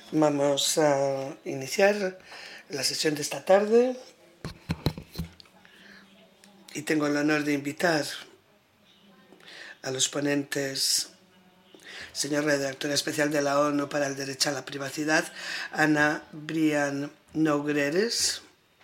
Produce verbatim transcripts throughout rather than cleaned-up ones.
Vamos a iniciar la sesión de esta tarde y tengo el honor de invitar a los ponentes, señor redactora especial de la ONU para el Derecho a la Privacidad, Ana Brian Nogueres.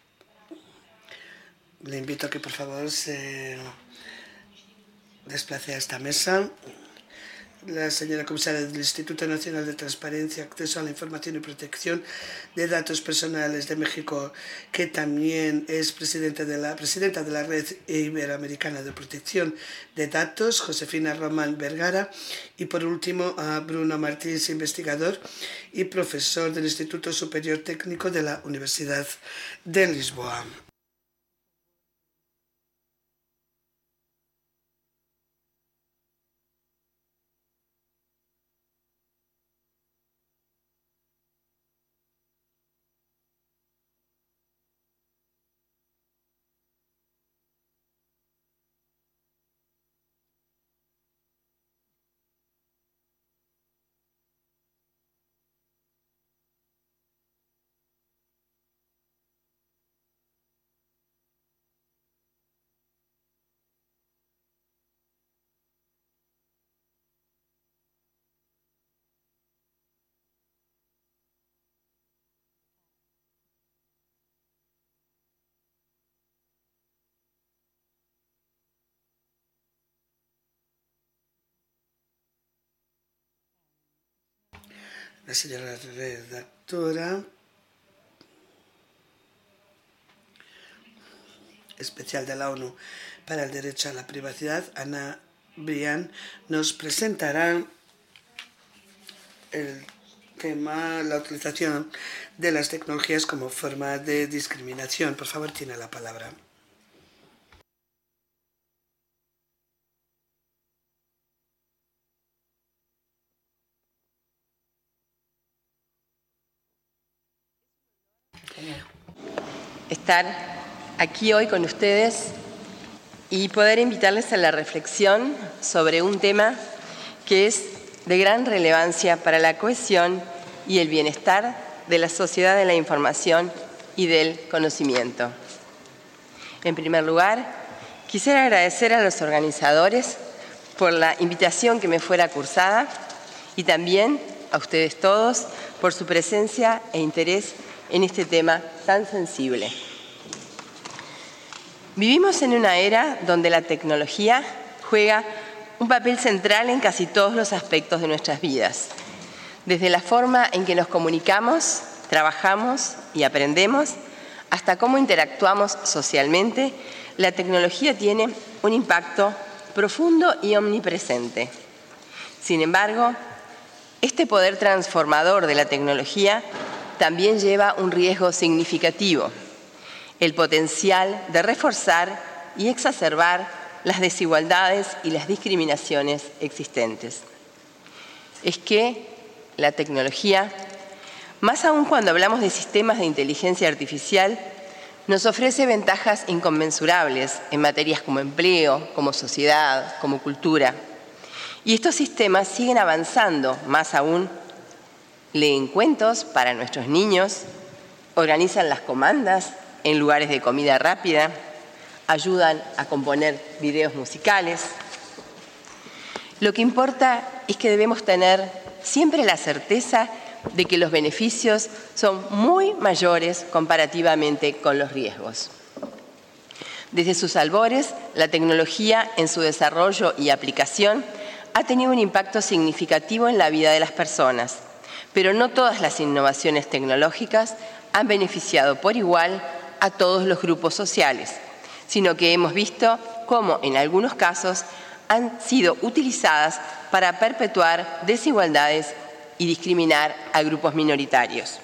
Le invito a que por favor se desplace a esta mesa. La señora comisaria del Instituto Nacional de Transparencia, Acceso a la Información y Protección de Datos Personales de México, que también es presidenta de la, presidenta de la Red Iberoamericana de Protección de Datos, Josefina Román Vergara. Y por último a Bruno Martins, investigador y profesor del Instituto Superior Técnico de la Universidad de Lisboa. La señora redactora especial de la ONU para el Derecho a la Privacidad, Ana Brian, nos presentará el tema, la utilización de las tecnologías como forma de discriminación. Por favor, tiene la palabra. Estar aquí hoy con ustedes y poder invitarles a la reflexión sobre un tema que es de gran relevancia para la cohesión y el bienestar de la sociedad de la información y del conocimiento. En primer lugar, quisiera agradecer a los organizadores por la invitación que me fuera cursada y también a ustedes todos por su presencia e interés en este tema tan sensible. Vivimos en una era donde la tecnología juega un papel central en casi todos los aspectos de nuestras vidas, desde la forma en que nos comunicamos, trabajamos y aprendemos, hasta cómo interactuamos socialmente. La tecnología tiene un impacto profundo y omnipresente. Sin embargo, este poder transformador de la tecnología también lleva un riesgo significativo: el potencial de reforzar y exacerbar las desigualdades y las discriminaciones existentes. Es que la tecnología, más aún cuando hablamos de sistemas de inteligencia artificial, nos ofrece ventajas inconmensurables en materias como empleo, como sociedad, como cultura. Y estos sistemas siguen avanzando, más aún. Leen cuentos para nuestros niños, organizan las comandas en lugares de comida rápida, ayudan a componer videos musicales. Lo que importa es que debemos tener siempre la certeza de que los beneficios son muy mayores comparativamente con los riesgos. Desde sus albores, la tecnología en su desarrollo y aplicación ha tenido un impacto significativo en la vida de las personas, pero no todas las innovaciones tecnológicas han beneficiado por igual a todos los grupos sociales, sino que hemos visto cómo en algunos casos han sido utilizadas para perpetuar desigualdades y discriminar a grupos minoritarios.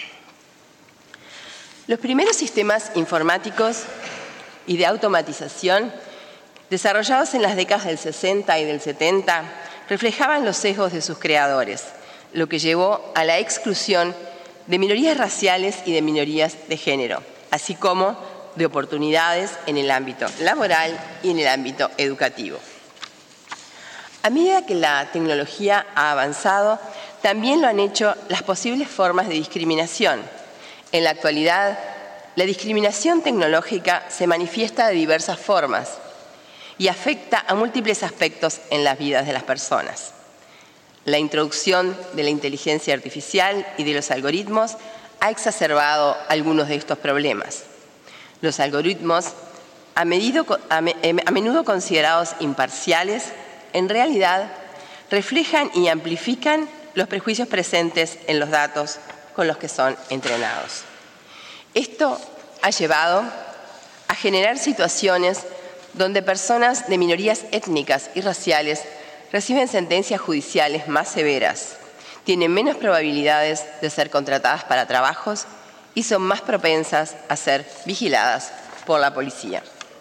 Los primeros sistemas informáticos y de automatización, desarrollados en las décadas del sesenta y del setenta, reflejaban los sesgos de sus creadores, lo que llevó a la exclusión de minorías raciales y de minorías de género, así como de oportunidades en el ámbito laboral y en el ámbito educativo. A medida que la tecnología ha avanzado, también lo han hecho las posibles formas de discriminación. En la actualidad, la discriminación tecnológica se manifiesta de diversas formas y afecta a múltiples aspectos en las vidas de las personas. La introducción de la inteligencia artificial y de los algoritmos ha exacerbado algunos de estos problemas. Los algoritmos, a, medido, a, me, a menudo considerados imparciales, en realidad reflejan y amplifican los prejuicios presentes en los datos con los que son entrenados. Esto ha llevado a generar situaciones donde personas de minorías étnicas y raciales reciben sentencias judiciales más severas, tienen menos probabilidades de ser contratadas para trabajos y son más propensas a ser vigiladas por la policía.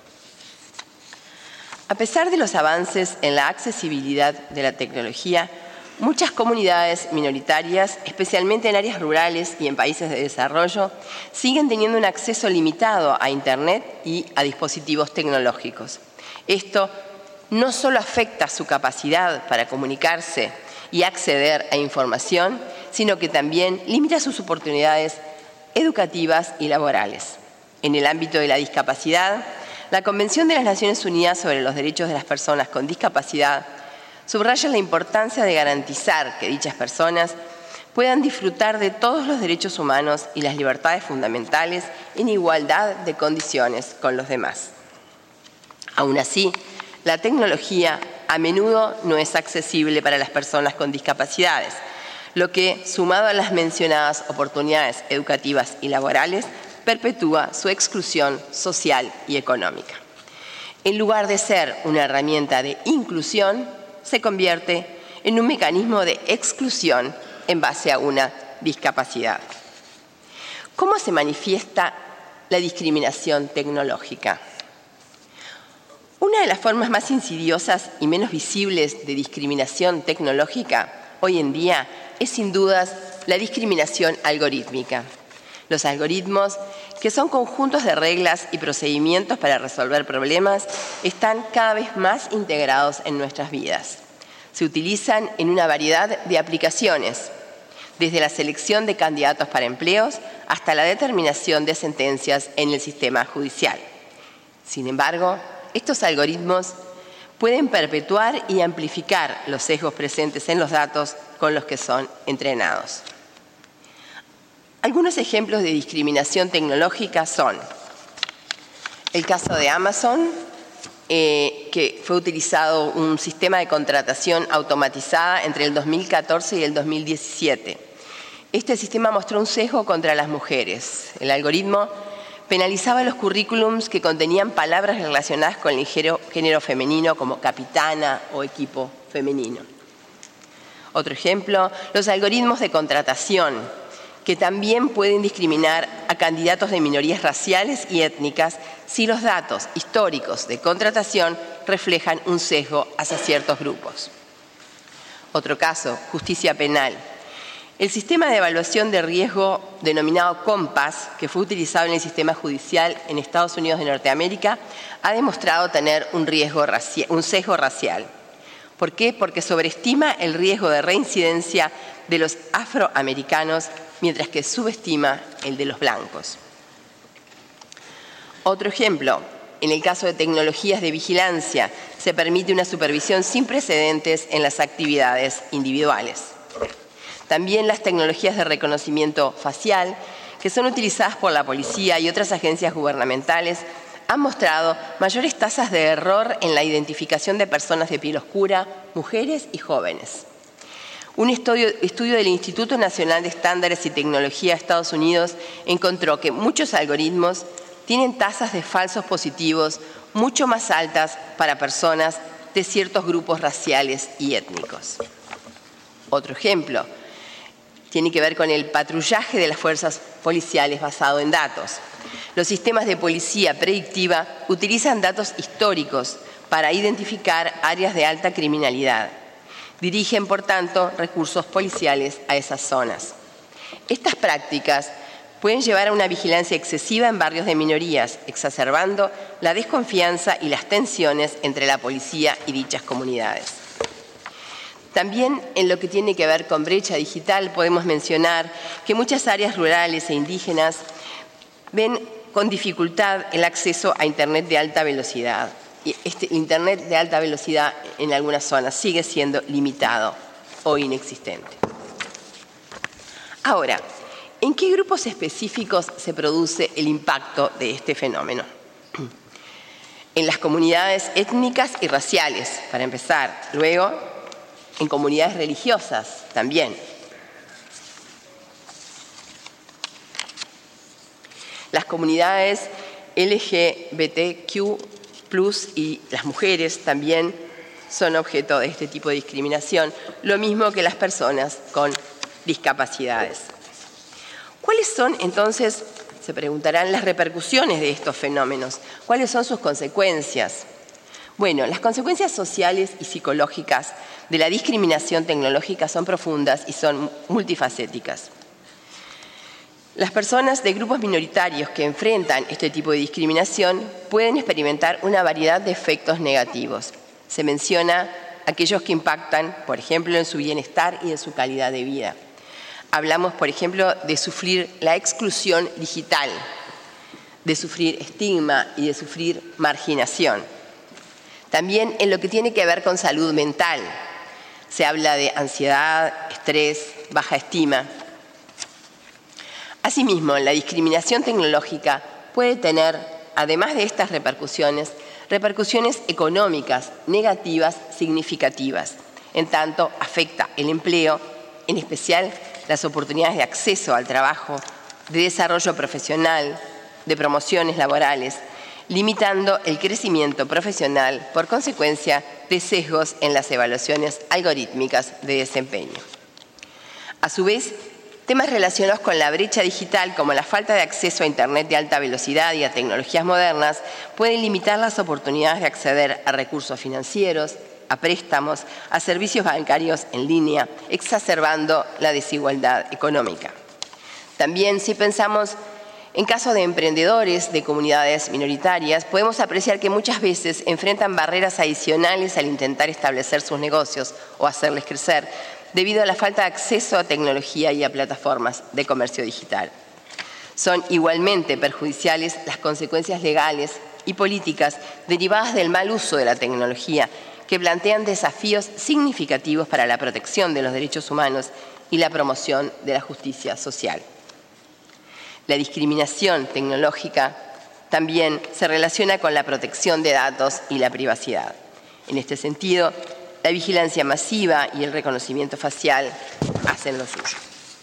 A pesar de los avances en la accesibilidad de la tecnología, muchas comunidades minoritarias, especialmente en áreas rurales y en países de desarrollo, siguen teniendo un acceso limitado a Internet y a dispositivos tecnológicos. Esto no solo afecta su capacidad para comunicarse y acceder a información, sino que también limita sus oportunidades educativas y laborales. En el ámbito de la discapacidad, la Convención de las Naciones Unidas sobre los Derechos de las Personas con Discapacidad subraya la importancia de garantizar que dichas personas puedan disfrutar de todos los derechos humanos y las libertades fundamentales en igualdad de condiciones con los demás. Aún así, la tecnología a menudo no es accesible para las personas con discapacidades, lo que, sumado a las mencionadas oportunidades educativas y laborales, perpetúa su exclusión social y económica. En lugar de ser una herramienta de inclusión, se convierte en un mecanismo de exclusión en base a una discapacidad. ¿Cómo se manifiesta la discriminación tecnológica? Una de las formas más insidiosas y menos visibles de discriminación tecnológica hoy en día es sin dudas la discriminación algorítmica. Los algoritmos, que son conjuntos de reglas y procedimientos para resolver problemas, están cada vez más integrados en nuestras vidas. Se utilizan en una variedad de aplicaciones, desde la selección de candidatos para empleos hasta la determinación de sentencias en el sistema judicial. Sin embargo, estos algoritmos pueden perpetuar y amplificar los sesgos presentes en los datos con los que son entrenados. Algunos ejemplos de discriminación tecnológica son el caso de Amazon, eh, que fue utilizado un sistema de contratación automatizada entre el dos mil catorce y el dos mil diecisiete. Este sistema mostró un sesgo contra las mujeres. El algoritmo penalizaba los currículums que contenían palabras relacionadas con el género femenino, como capitana o equipo femenino. Otro ejemplo, los algoritmos de contratación, que también pueden discriminar a candidatos de minorías raciales y étnicas si los datos históricos de contratación reflejan un sesgo hacia ciertos grupos. Otro caso, justicia penal. El sistema de evaluación de riesgo denominado COMPAS, que fue utilizado en el sistema judicial en Estados Unidos de Norteamérica, ha demostrado tener un, riesgo racial, un sesgo racial. ¿Por qué? Porque sobreestima el riesgo de reincidencia de los afroamericanos, mientras que subestima el de los blancos. Otro ejemplo, en el caso de tecnologías de vigilancia, se permite una supervisión sin precedentes en las actividades individuales. También las tecnologías de reconocimiento facial, que son utilizadas por la policía y otras agencias gubernamentales, han mostrado mayores tasas de error en la identificación de personas de piel oscura, mujeres y jóvenes. Un estudio, estudio del Instituto Nacional de Estándares y Tecnología de Estados Unidos encontró que muchos algoritmos tienen tasas de falsos positivos mucho más altas para personas de ciertos grupos raciales y étnicos. Otro ejemplo tiene que ver con el patrullaje de las fuerzas policiales basado en datos. Los sistemas de policía predictiva utilizan datos históricos para identificar áreas de alta criminalidad. Dirigen, por tanto, recursos policiales a esas zonas. Estas prácticas pueden llevar a una vigilancia excesiva en barrios de minorías, exacerbando la desconfianza y las tensiones entre la policía y dichas comunidades. También en lo que tiene que ver con brecha digital podemos mencionar que muchas áreas rurales e indígenas ven con dificultad el acceso a Internet de alta velocidad. Y este Internet de alta velocidad en algunas zonas sigue siendo limitado o inexistente. Ahora, ¿en qué grupos específicos se produce el impacto de este fenómeno? En las comunidades étnicas y raciales, para empezar. Luego, en comunidades religiosas también. Las comunidades L G B T Q plus, y las mujeres también son objeto de este tipo de discriminación, lo mismo que las personas con discapacidades. ¿Cuáles son entonces, se preguntarán, las repercusiones de estos fenómenos? ¿Cuáles son sus consecuencias? Bueno, las consecuencias sociales y psicológicas de la discriminación tecnológica son profundas y son multifacéticas. Las personas de grupos minoritarios que enfrentan este tipo de discriminación pueden experimentar una variedad de efectos negativos. Se menciona aquellos que impactan, por ejemplo, en su bienestar y en su calidad de vida. Hablamos, por ejemplo, de sufrir la exclusión digital, de sufrir estigma y de sufrir marginación. También en lo que tiene que ver con salud mental. Se habla de ansiedad, estrés, baja estima. Asimismo, la discriminación tecnológica puede tener, además de estas repercusiones, repercusiones económicas negativas significativas, en tanto afecta el empleo, en especial las oportunidades de acceso al trabajo, de desarrollo profesional, de promociones laborales, limitando el crecimiento profesional por consecuencia de sesgos en las evaluaciones algorítmicas de desempeño. A su vez, temas relacionados con la brecha digital, como la falta de acceso a Internet de alta velocidad y a tecnologías modernas, pueden limitar las oportunidades de acceder a recursos financieros, a préstamos, a servicios bancarios en línea, exacerbando la desigualdad económica. También, si pensamos en caso de emprendedores de comunidades minoritarias, podemos apreciar que muchas veces enfrentan barreras adicionales al intentar establecer sus negocios o hacerles crecer, debido a la falta de acceso a tecnología y a plataformas de comercio digital. Son igualmente perjudiciales las consecuencias legales y políticas derivadas del mal uso de la tecnología, que plantean desafíos significativos para la protección de los derechos humanos y la promoción de la justicia social. La discriminación tecnológica también se relaciona con la protección de datos y la privacidad. En este sentido, la vigilancia masiva y el reconocimiento facial hacen lo suyo.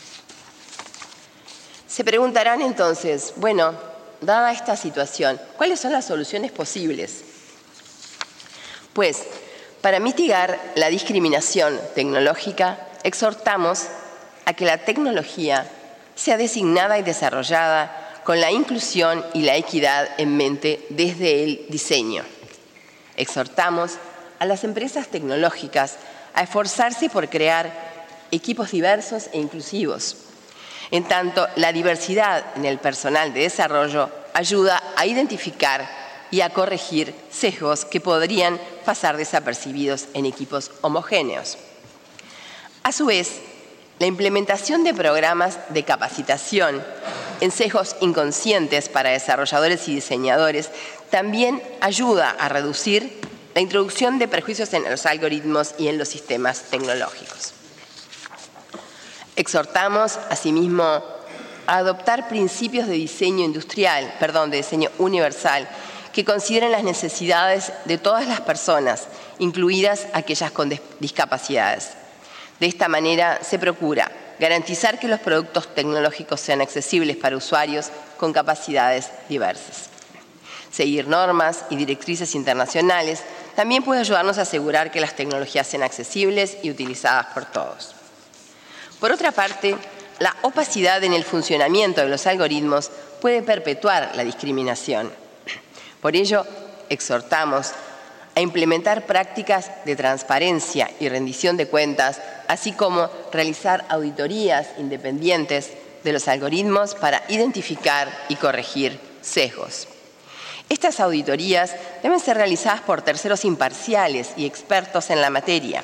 Se preguntarán entonces, bueno, dada esta situación, ¿cuáles son las soluciones posibles? Pues, para mitigar la discriminación tecnológica, exhortamos a que la tecnología sea designada y desarrollada con la inclusión y la equidad en mente desde el diseño. Exhortamos a las empresas tecnológicas a esforzarse por crear equipos diversos e inclusivos. En tanto, la diversidad en el personal de desarrollo ayuda a identificar y a corregir sesgos que podrían pasar desapercibidos en equipos homogéneos. A su vez, la implementación de programas de capacitación en sesgos inconscientes para desarrolladores y diseñadores también ayuda a reducir la introducción de prejuicios en los algoritmos y en los sistemas tecnológicos. Exhortamos, asimismo, a adoptar principios de diseño industrial, perdón, de diseño universal, que consideren las necesidades de todas las personas, incluidas aquellas con discapacidades. De esta manera se procura garantizar que los productos tecnológicos sean accesibles para usuarios con capacidades diversas. Seguir normas y directrices internacionales también puede ayudarnos a asegurar que las tecnologías sean accesibles y utilizadas por todos. Por otra parte, la opacidad en el funcionamiento de los algoritmos puede perpetuar la discriminación. Por ello, exhortamos a implementar prácticas de transparencia y rendición de cuentas, así como realizar auditorías independientes de los algoritmos para identificar y corregir sesgos. Estas auditorías deben ser realizadas por terceros imparciales y expertos en la materia,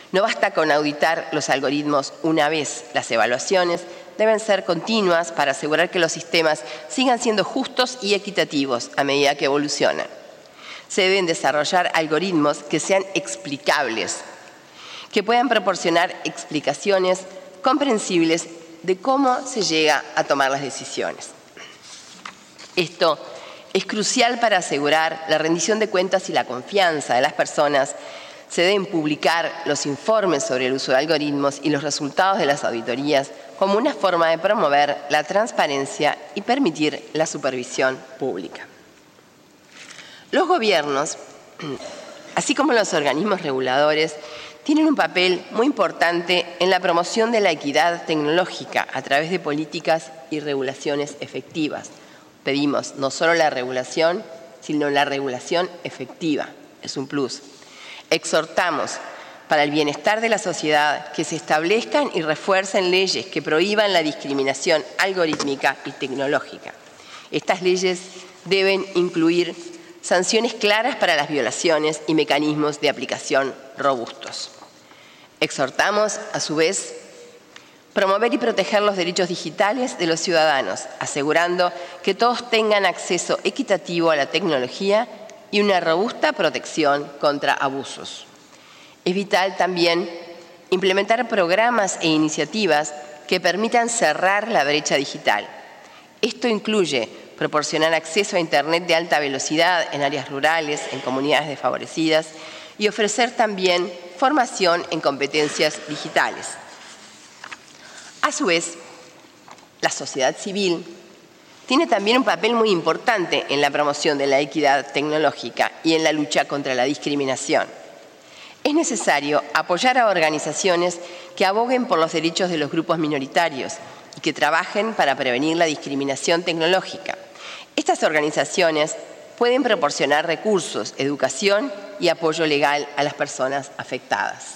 No basta con auditar los algoritmos una vez. Las evaluaciones deben ser continuas para asegurar que los sistemas sigan siendo justos y equitativos a medida que evolucionan. Se deben desarrollar algoritmos que sean explicables, que puedan proporcionar explicaciones comprensibles de cómo se llega a tomar las decisiones. Esto es crucial para asegurar la rendición de cuentas y la confianza de las personas. Se deben publicar los informes sobre el uso de algoritmos y los resultados de las auditorías como una forma de promover la transparencia y permitir la supervisión pública. Los gobiernos, así como los organismos reguladores, tienen un papel muy importante en la promoción de la equidad tecnológica a través de políticas y regulaciones efectivas. Pedimos no solo la regulación, sino la regulación efectiva. Es un plus. Exhortamos para el bienestar de la sociedad que se establezcan y refuercen leyes que prohíban la discriminación algorítmica y tecnológica. Estas leyes deben incluir sanciones claras para las violaciones y mecanismos de aplicación robustos. Exhortamos, a su vez, promover y proteger los derechos digitales de los ciudadanos, asegurando que todos tengan acceso equitativo a la tecnología y una robusta protección contra abusos. Es vital también implementar programas e iniciativas que permitan cerrar la brecha digital. Esto incluye proporcionar acceso a Internet de alta velocidad en áreas rurales, en comunidades desfavorecidas, y ofrecer también formación en competencias digitales. A su vez, la sociedad civil tiene también un papel muy importante en la promoción de la equidad tecnológica y en la lucha contra la discriminación. Es necesario apoyar a organizaciones que aboguen por los derechos de los grupos minoritarios y que trabajen para prevenir la discriminación tecnológica. Estas organizaciones pueden proporcionar recursos, educación y apoyo legal a las personas afectadas.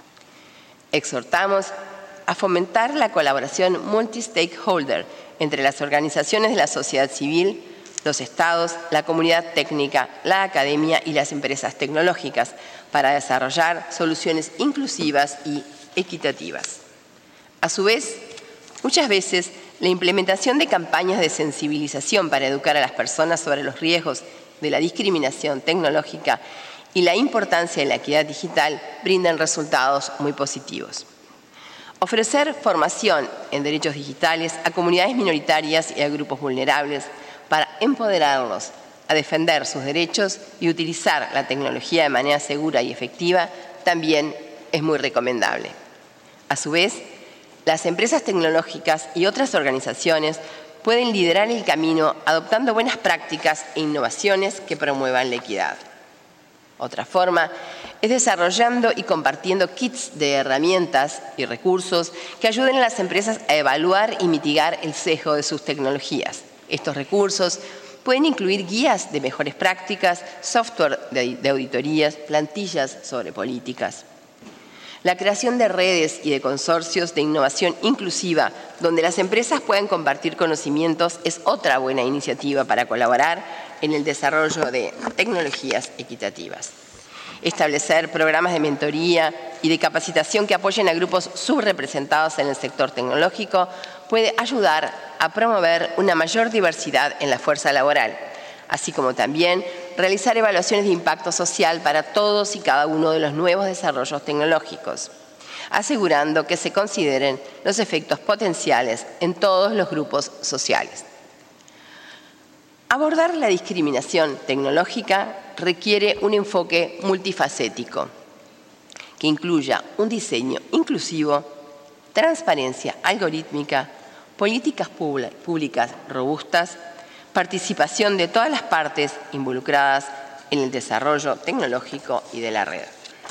Exhortamos a fomentar la colaboración multi-stakeholder entre las organizaciones de la sociedad civil, los estados, la comunidad técnica, la academia y las empresas tecnológicas para desarrollar soluciones inclusivas y equitativas. A su vez, muchas veces la implementación de campañas de sensibilización para educar a las personas sobre los riesgos de la discriminación tecnológica y la importancia de la equidad digital brindan resultados muy positivos. Ofrecer formación en derechos digitales a comunidades minoritarias y a grupos vulnerables para empoderarlos a defender sus derechos y utilizar la tecnología de manera segura y efectiva también es muy recomendable. A su vez, las empresas tecnológicas y otras organizaciones pueden liderar el camino adoptando buenas prácticas e innovaciones que promuevan la equidad. Otra forma es desarrollando y compartiendo kits de herramientas y recursos que ayuden a las empresas a evaluar y mitigar el sesgo de sus tecnologías. Estos recursos pueden incluir guías de mejores prácticas, software de auditorías, plantillas sobre políticas. La creación de redes y de consorcios de innovación inclusiva, donde las empresas puedan compartir conocimientos, es otra buena iniciativa para colaborar en el desarrollo de tecnologías equitativas. Establecer programas de mentoría y de capacitación que apoyen a grupos subrepresentados en el sector tecnológico puede ayudar a promover una mayor diversidad en la fuerza laboral, así como también realizar evaluaciones de impacto social para todos y cada uno de los nuevos desarrollos tecnológicos, asegurando que se consideren los efectos potenciales en todos los grupos sociales. Abordar la discriminación tecnológica requiere un enfoque multifacético que incluya un diseño inclusivo, transparencia algorítmica, políticas públicas robustas, participación de todas las partes involucradas en el desarrollo tecnológico y de la red.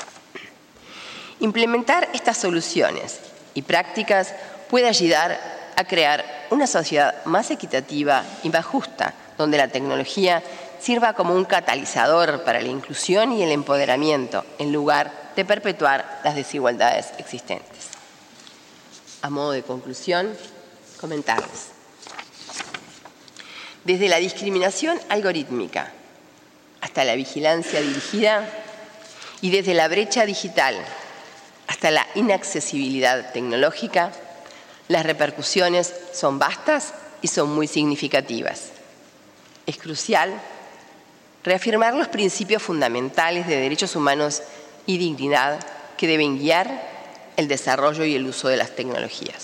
Implementar estas soluciones y prácticas puede ayudar a crear una sociedad más equitativa y más justa, donde la tecnología sirva como un catalizador para la inclusión y el empoderamiento, en lugar de perpetuar las desigualdades existentes. A modo de conclusión, comentarles. Desde la discriminación algorítmica hasta la vigilancia dirigida y desde la brecha digital hasta la inaccesibilidad tecnológica, las repercusiones son vastas y son muy significativas. Es crucial reafirmar los principios fundamentales de derechos humanos y dignidad que deben guiar el desarrollo y el uso de las tecnologías.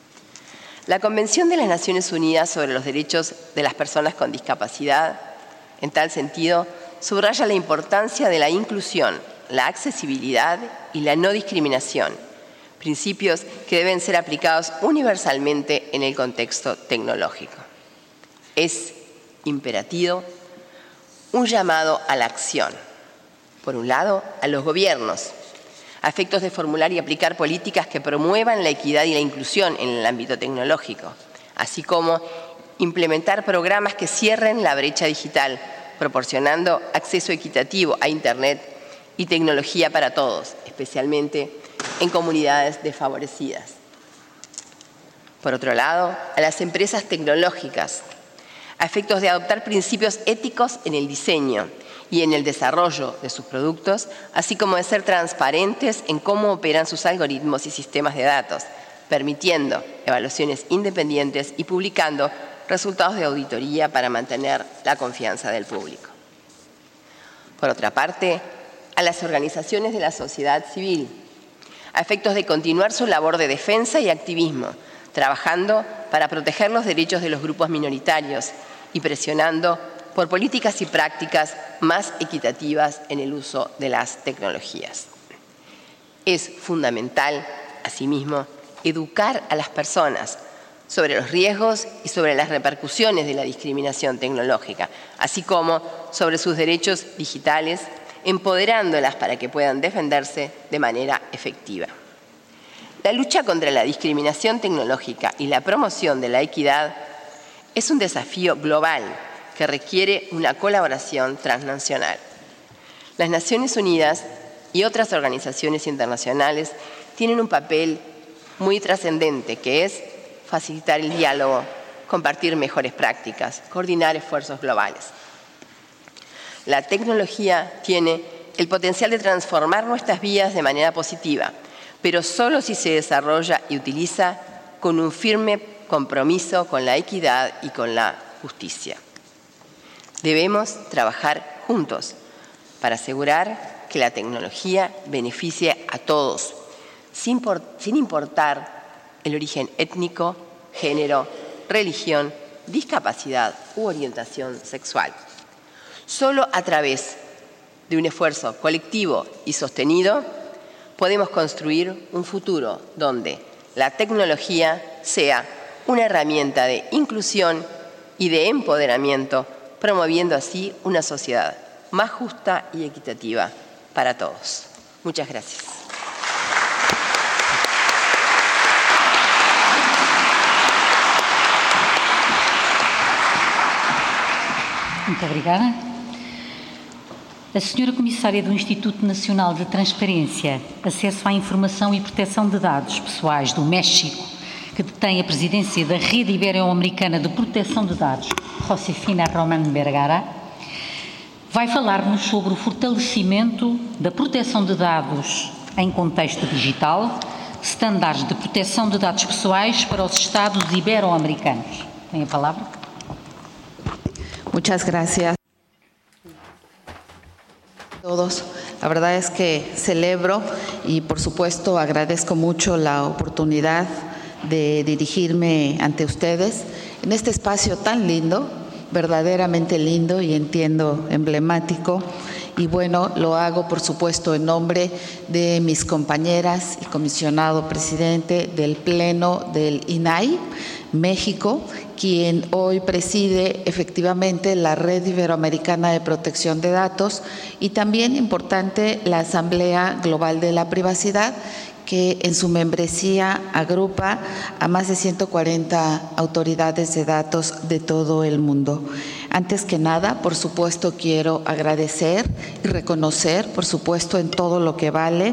La Convención de las Naciones Unidas sobre los Derechos de las Personas con Discapacidad, en tal sentido, subraya la importancia de la inclusión, la accesibilidad y la no discriminación, principios que deben ser aplicados universalmente en el contexto tecnológico. Es imperativo un llamado a la acción, por un lado, a los gobiernos, a efectos de formular y aplicar políticas que promuevan la equidad y la inclusión en el ámbito tecnológico, así como implementar programas que cierren la brecha digital, proporcionando acceso equitativo a Internet y tecnología para todos, especialmente en comunidades desfavorecidas. Por otro lado, a las empresas tecnológicas, a efectos de adoptar principios éticos en el diseño y en el desarrollo de sus productos, así como de ser transparentes en cómo operan sus algoritmos y sistemas de datos, permitiendo evaluaciones independientes y publicando resultados de auditoría para mantener la confianza del público. Por otra parte, a las organizaciones de la sociedad civil, a efectos de continuar su labor de defensa y activismo, trabajando para proteger los derechos de los grupos minoritarios y presionando por políticas y prácticas más equitativas en el uso de las tecnologías. Es fundamental, asimismo, educar a las personas sobre los riesgos y sobre las repercusiones de la discriminación tecnológica, así como sobre sus derechos digitales, empoderándolas para que puedan defenderse de manera efectiva. La lucha contra la discriminación tecnológica y la promoción de la equidad es un desafío global que requiere una colaboración transnacional. Las Naciones Unidas y otras organizaciones internacionales tienen un papel muy trascendente, que es facilitar el diálogo, compartir mejores prácticas, coordinar esfuerzos globales. La tecnología tiene el potencial de transformar nuestras vidas de manera positiva, pero solo si se desarrolla y utiliza con un firme compromiso con la equidad y con la justicia. Debemos trabajar juntos para asegurar que la tecnología beneficie a todos, sin, por, sin importar el origen étnico, género, religión, discapacidad u orientación sexual. Solo a través de un esfuerzo colectivo y sostenido podemos construir un futuro donde la tecnología sea una herramienta de inclusión y de empoderamiento, promoviendo así una sociedad más justa y equitativa para todos. Muchas gracias. Muito obrigada. A senhora Comissária do Instituto Nacional de Transparência, Acesso à Informação e Proteção de Dados Pessoais do México, que detém a presidência da Rede Ibero-Americana de Proteção de Dados, Josefina Román Vergara, vai falar-nos sobre o fortalecimento da proteção de dados em contexto digital, estándares de proteção de dados pessoais para os Estados ibero-americanos. Tem a palavra. Muchas gracias a todos. La verdad es que celebro y, por supuesto, agradezco mucho la oportunidad de dirigirme ante ustedes en este espacio tan lindo, verdaderamente lindo y entiendo emblemático. Y bueno, lo hago, por supuesto, en nombre de mis compañeras y comisionado presidente del Pleno del I N A I México, quien hoy preside efectivamente la Red Iberoamericana de Protección de Datos y también, importante, la Asamblea Global de la Privacidad, que en su membresía agrupa a más de ciento cuarenta autoridades de datos de todo el mundo. Antes que nada, por supuesto, quiero agradecer y reconocer, por supuesto, en todo lo que vale,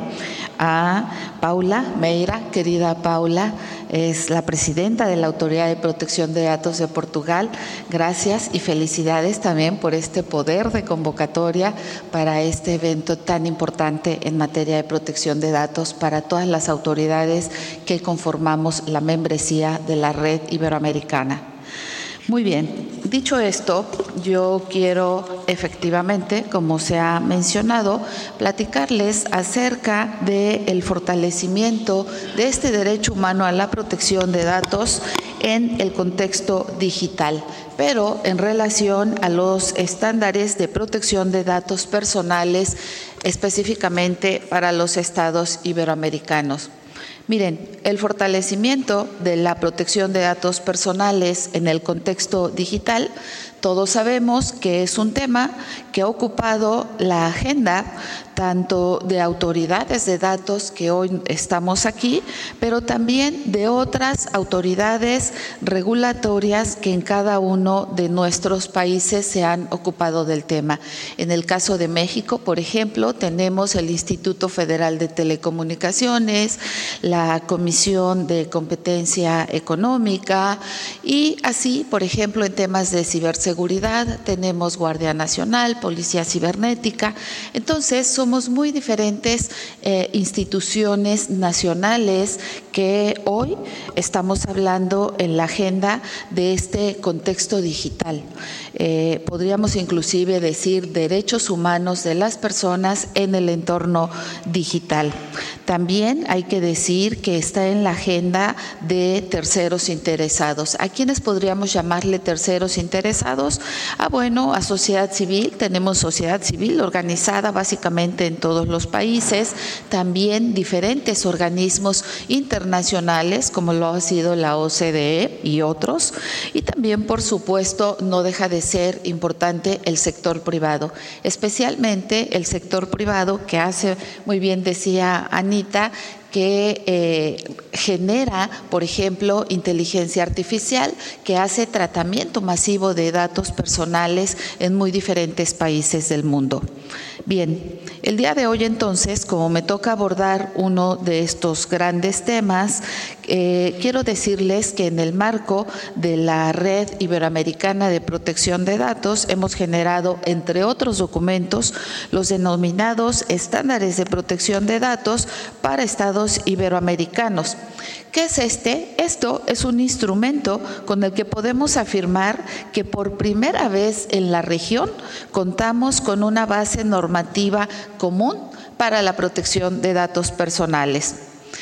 a Paula Meira. Querida Paula, es la presidenta de la Autoridad de Protección de Datos de Portugal. Gracias y felicidades también por este poder de convocatoria para este evento tan importante en materia de protección de datos para todas las autoridades que conformamos la membresía de la Red Iberoamericana. Muy bien, dicho esto, yo quiero efectivamente, como se ha mencionado, platicarles acerca del fortalecimiento de este derecho humano a la protección de datos en el contexto digital, pero en relación a los estándares de protección de datos personales, específicamente para los estados iberoamericanos. Miren, el fortalecimiento de la protección de datos personales en el contexto digital, todos sabemos que es un tema que ha ocupado la agenda tanto de autoridades de datos que hoy estamos aquí, pero también de otras autoridades regulatorias que en cada uno de nuestros países se han ocupado del tema. En el caso de México, por ejemplo, tenemos el Instituto Federal de Telecomunicaciones, la Comisión de Competencia Económica y así, por ejemplo, en temas de ciberseguridad tenemos Guardia Nacional, Policía Cibernética. Entonces, somos muy diferentes eh, instituciones nacionales que hoy estamos hablando en la agenda de este contexto digital. Eh, podríamos inclusive decir derechos humanos de las personas en el entorno digital. También hay que decir que está en la agenda de terceros interesados. ¿A quiénes podríamos llamarle terceros interesados? Ah, bueno, a sociedad civil. Tenemos sociedad civil organizada básicamente en todos los países. También diferentes organismos internacionales, como lo ha sido la O C D E y otros. Y también, por supuesto, no deja de ser importante el sector privado, especialmente el sector privado que hace, muy bien decía Anita, que eh, genera, por ejemplo, inteligencia artificial, que hace tratamiento masivo de datos personales en muy diferentes países del mundo. Bien, el día de hoy entonces, como me toca abordar uno de estos grandes temas, eh, quiero decirles que en el marco de la Red Iberoamericana de Protección de Datos hemos generado, entre otros documentos, los denominados estándares de protección de datos para estados iberoamericanos. ¿Qué es este? Esto es un instrumento con el que podemos afirmar que por primera vez en la región contamos con una base normativa común para la protección de datos personales.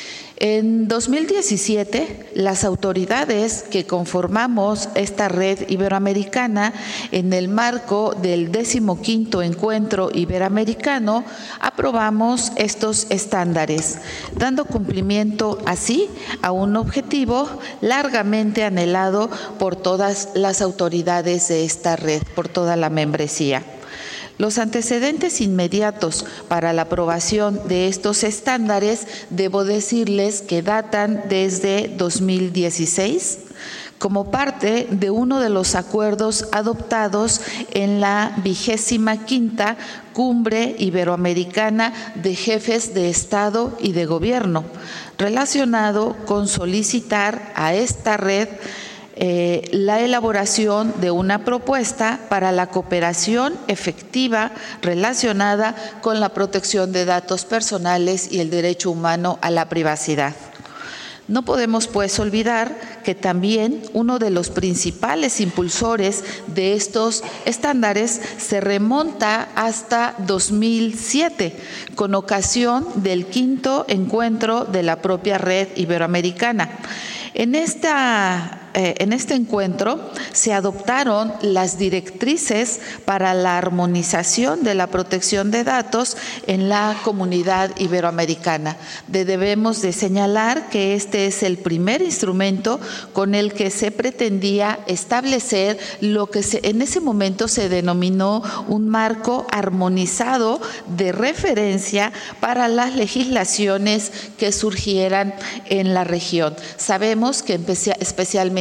En dos mil diecisiete, las autoridades que conformamos esta red iberoamericana en el marco del decimoquinto Encuentro Iberoamericano aprobamos estos estándares, dando cumplimiento así a un objetivo largamente anhelado por todas las autoridades de esta red, por toda la membresía. Los antecedentes inmediatos para la aprobación de estos estándares, debo decirles que datan desde dos mil dieciséis, como parte de uno de los acuerdos adoptados en la vigésima quinta Cumbre Iberoamericana de Jefes de Estado y de Gobierno, relacionado con solicitar a esta red Eh, la elaboración de una propuesta para la cooperación efectiva relacionada con la protección de datos personales y el derecho humano a la privacidad. No podemos, pues, olvidar que también uno de los principales impulsores de estos estándares se remonta hasta dos mil siete, con ocasión del quinto encuentro de la propia Red Iberoamericana. En esta En este encuentro se adoptaron las directrices para la armonización de la protección de datos en la comunidad iberoamericana. De, debemos de señalar que este es el primer instrumento con el que se pretendía establecer lo que se, en ese momento se denominó un marco armonizado de referencia para las legislaciones que surgieran en la región. Sabemos que especialmente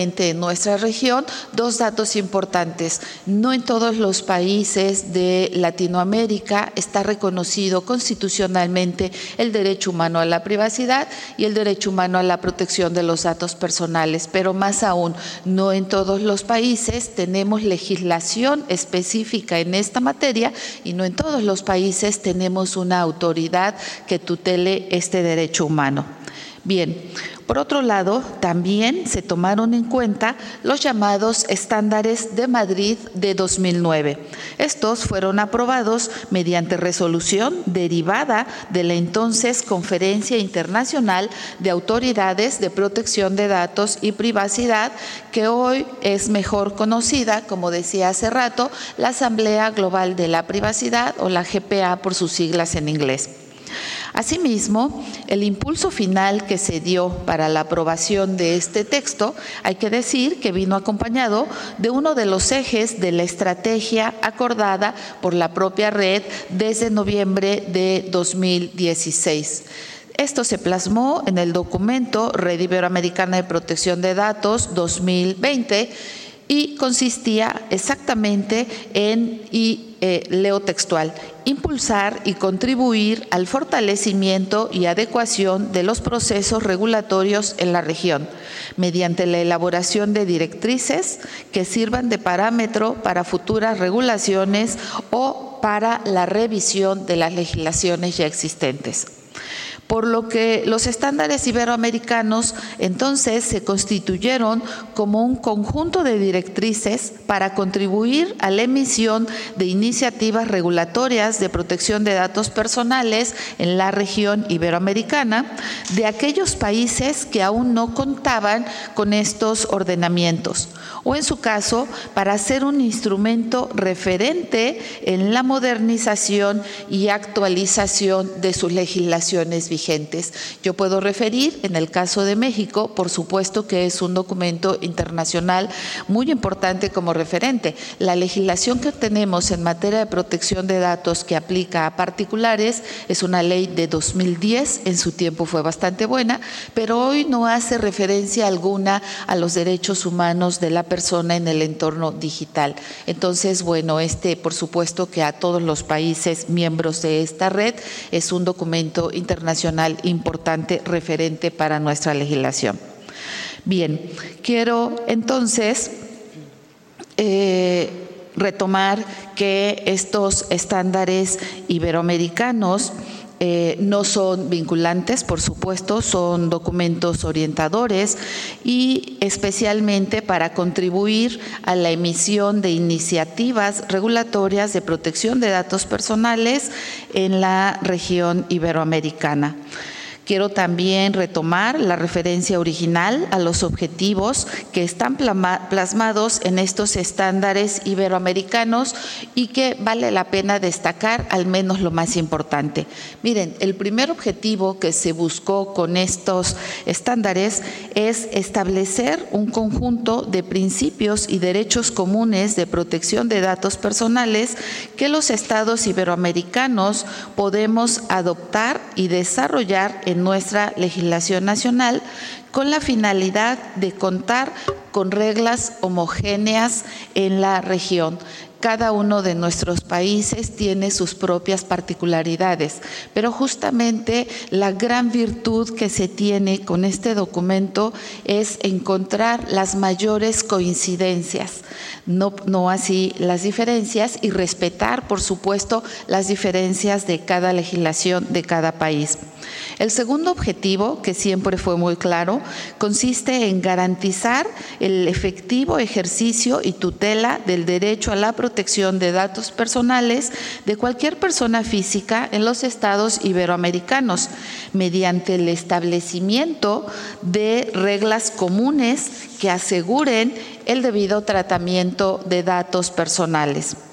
especialmente en nuestra región, dos datos importantes. No en todos los países de Latinoamérica está reconocido constitucionalmente el derecho humano a la privacidad y el derecho humano a la protección de los datos personales, pero más aún, no en todos los países tenemos legislación específica en esta materia y no en todos los países tenemos una autoridad que tutele este derecho humano. Bien, por otro lado, también se tomaron en cuenta los llamados estándares de Madrid de dos mil nueve. Estos fueron aprobados mediante resolución derivada de la entonces Conferencia Internacional de Autoridades de Protección de Datos y Privacidad, que hoy es mejor conocida, como decía hace rato, la Asamblea Global de la Privacidad, o la G P A por sus siglas en inglés. Asimismo, el impulso final que se dio para la aprobación de este texto, hay que decir que vino acompañado de uno de los ejes de la estrategia acordada por la propia red desde noviembre de dos mil dieciséis. Esto se plasmó en el documento Red Iberoamericana de Protección de Datos dos mil veinte y consistía exactamente en, y eh, leo textual, impulsar y contribuir al fortalecimiento y adecuación de los procesos regulatorios en la región, mediante la elaboración de directrices que sirvan de parámetro para futuras regulaciones o para la revisión de las legislaciones ya existentes. Por lo que los estándares iberoamericanos entonces se constituyeron como un conjunto de directrices para contribuir a la emisión de iniciativas regulatorias de protección de datos personales en la región iberoamericana de aquellos países que aún no contaban con estos ordenamientos, o en su caso, para ser un instrumento referente en la modernización y actualización de sus legislaciones vigentes. Yo puedo referir, en el caso de México, por supuesto que es un documento internacional muy importante como referente. La legislación que tenemos en materia de protección de datos que aplica a particulares es una ley de dos mil diez, en su tiempo fue bastante buena, pero hoy no hace referencia alguna a los derechos humanos de la persona en el entorno digital. Entonces, bueno, este por supuesto que a todos los países miembros de esta red es un documento internacional importante referente para nuestra legislación. Bien, quiero entonces eh, retomar que estos estándares iberoamericanos Eh, no son vinculantes, por supuesto, son documentos orientadores y especialmente para contribuir a la emisión de iniciativas regulatorias de protección de datos personales en la región iberoamericana. Quiero también retomar la referencia original a los objetivos que están plasmados en estos estándares iberoamericanos y que vale la pena destacar al menos lo más importante. Miren, el primer objetivo que se buscó con estos estándares es establecer un conjunto de principios y derechos comunes de protección de datos personales que los estados iberoamericanos podemos adoptar y desarrollar en en nuestra legislación nacional con la finalidad de contar con reglas homogéneas en la región. Cada uno de nuestros países tiene sus propias particularidades, pero justamente la gran virtud que se tiene con este documento es encontrar las mayores coincidencias, no, no así las diferencias, y respetar, por supuesto, las diferencias de cada legislación de cada país. El segundo objetivo, que siempre fue muy claro, consiste en garantizar el efectivo ejercicio y tutela del derecho a la protección de datos personales de cualquier persona física en los estados iberoamericanos, mediante el establecimiento de reglas comunes que aseguren el debido tratamiento de datos personales.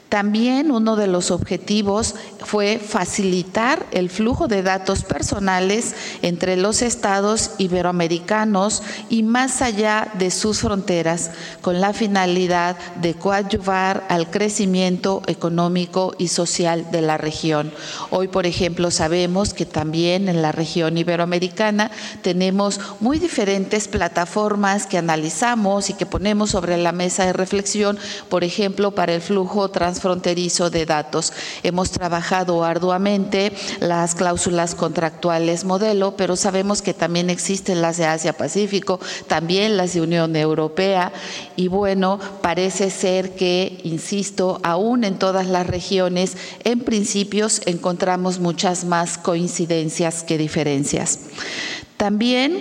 También uno de los objetivos fue facilitar el flujo de datos personales entre los estados iberoamericanos y más allá de sus fronteras, con la finalidad de coadyuvar al crecimiento económico y social de la región. Hoy, por ejemplo, sabemos que también en la región iberoamericana tenemos muy diferentes plataformas que analizamos y que ponemos sobre la mesa de reflexión, por ejemplo, para el flujo transfronterizo de datos. Hemos trabajado arduamente las cláusulas contractuales modelo, pero sabemos que también existen las de Asia-Pacífico, también las de Unión Europea, y bueno, parece ser que, insisto, aún en todas las regiones, en principios encontramos muchas más coincidencias que diferencias. También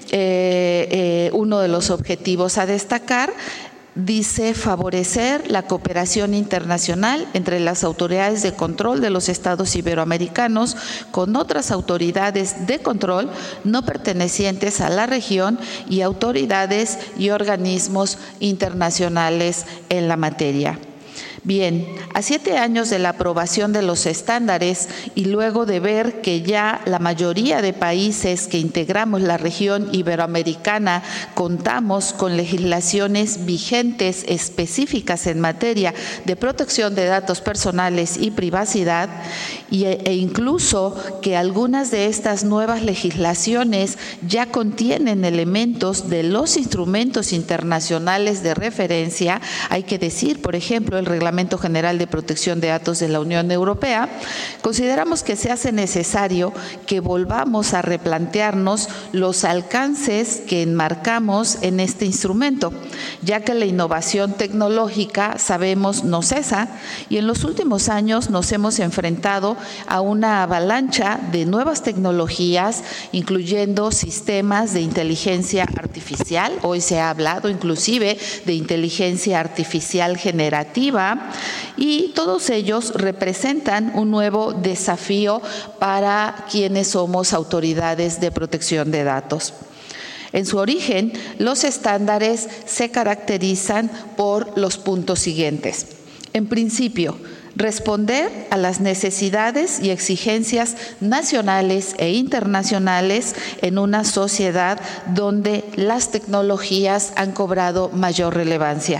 eh, eh, uno de los objetivos a destacar dice favorecer la cooperación internacional entre las autoridades de control de los estados iberoamericanos con otras autoridades de control no pertenecientes a la región y autoridades y organismos internacionales en la materia. Bien, a siete años de la aprobación de los estándares y luego de ver que ya la mayoría de países que integramos la región iberoamericana contamos con legislaciones vigentes específicas en materia de protección de datos personales y privacidad, y, e incluso que algunas de estas nuevas legislaciones ya contienen elementos de los instrumentos internacionales de referencia, hay que decir, por ejemplo, el Reglamento General de Protección de Datos de la Unión Europea, consideramos que se hace necesario que volvamos a replantearnos los alcances que enmarcamos en este instrumento, ya que la innovación tecnológica, sabemos, no cesa, y en los últimos años nos hemos enfrentado a una avalancha de nuevas tecnologías, incluyendo sistemas de inteligencia artificial. Hoy se ha hablado inclusive de inteligencia artificial generativa, y todos ellos representan un nuevo desafío para quienes somos autoridades de protección de datos. En su origen, los estándares se caracterizan por los puntos siguientes. En principio, responder a las necesidades y exigencias nacionales e internacionales en una sociedad donde las tecnologías han cobrado mayor relevancia.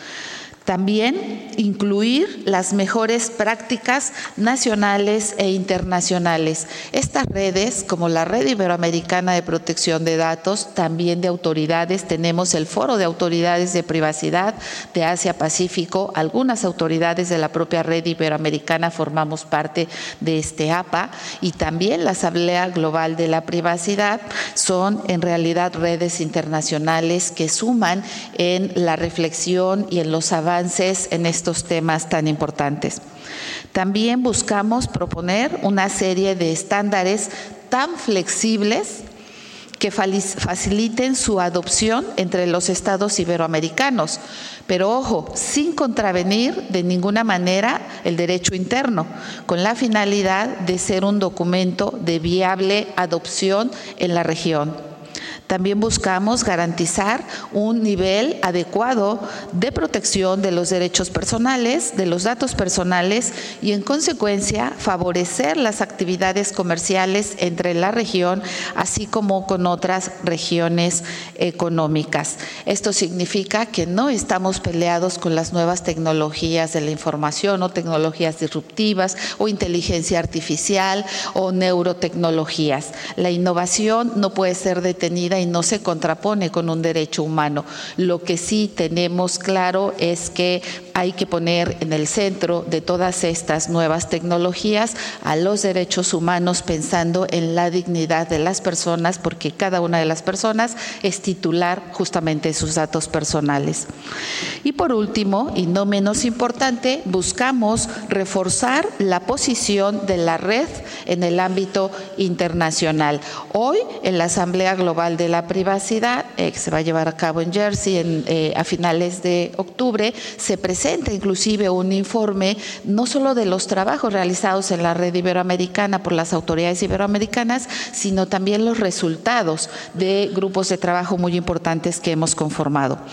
También incluir las mejores prácticas nacionales e internacionales. Estas redes, como la Red Iberoamericana de Protección de Datos, también de autoridades, tenemos el Foro de Autoridades de Privacidad de Asia-Pacífico, algunas autoridades de la propia Red Iberoamericana formamos parte de este A P A, y también la Asamblea Global de la Privacidad, son en realidad redes internacionales que suman en la reflexión y en los avances en estos temas tan importantes. También buscamos proponer una serie de estándares tan flexibles que faciliten su adopción entre los estados iberoamericanos, pero ojo, sin contravenir de ninguna manera el derecho interno, con la finalidad de ser un documento de viable adopción en la región. También buscamos garantizar un nivel adecuado de protección de los derechos personales, de los datos personales y, en consecuencia, favorecer las actividades comerciales entre la región, así como con otras regiones económicas. Esto significa que no estamos peleados con las nuevas tecnologías de la información o tecnologías disruptivas o inteligencia artificial o neurotecnologías. La innovación no puede ser detenida y no se contrapone con un derecho humano. Lo que sí tenemos claro es que hay que poner en el centro de todas estas nuevas tecnologías a los derechos humanos, pensando en la dignidad de las personas, porque cada una de las personas es titular justamente de sus datos personales. Y por último, y no menos importante, buscamos reforzar la posición de la red en el ámbito internacional. Hoy, en la Asamblea Global de la Privacidad, eh, que se va a llevar a cabo en Jersey en, eh, a finales de octubre, se presenta inclusive un informe no solo de los trabajos realizados en la red iberoamericana por las autoridades iberoamericanas, sino también los resultados de grupos de trabajo muy importantes que hemos conformado.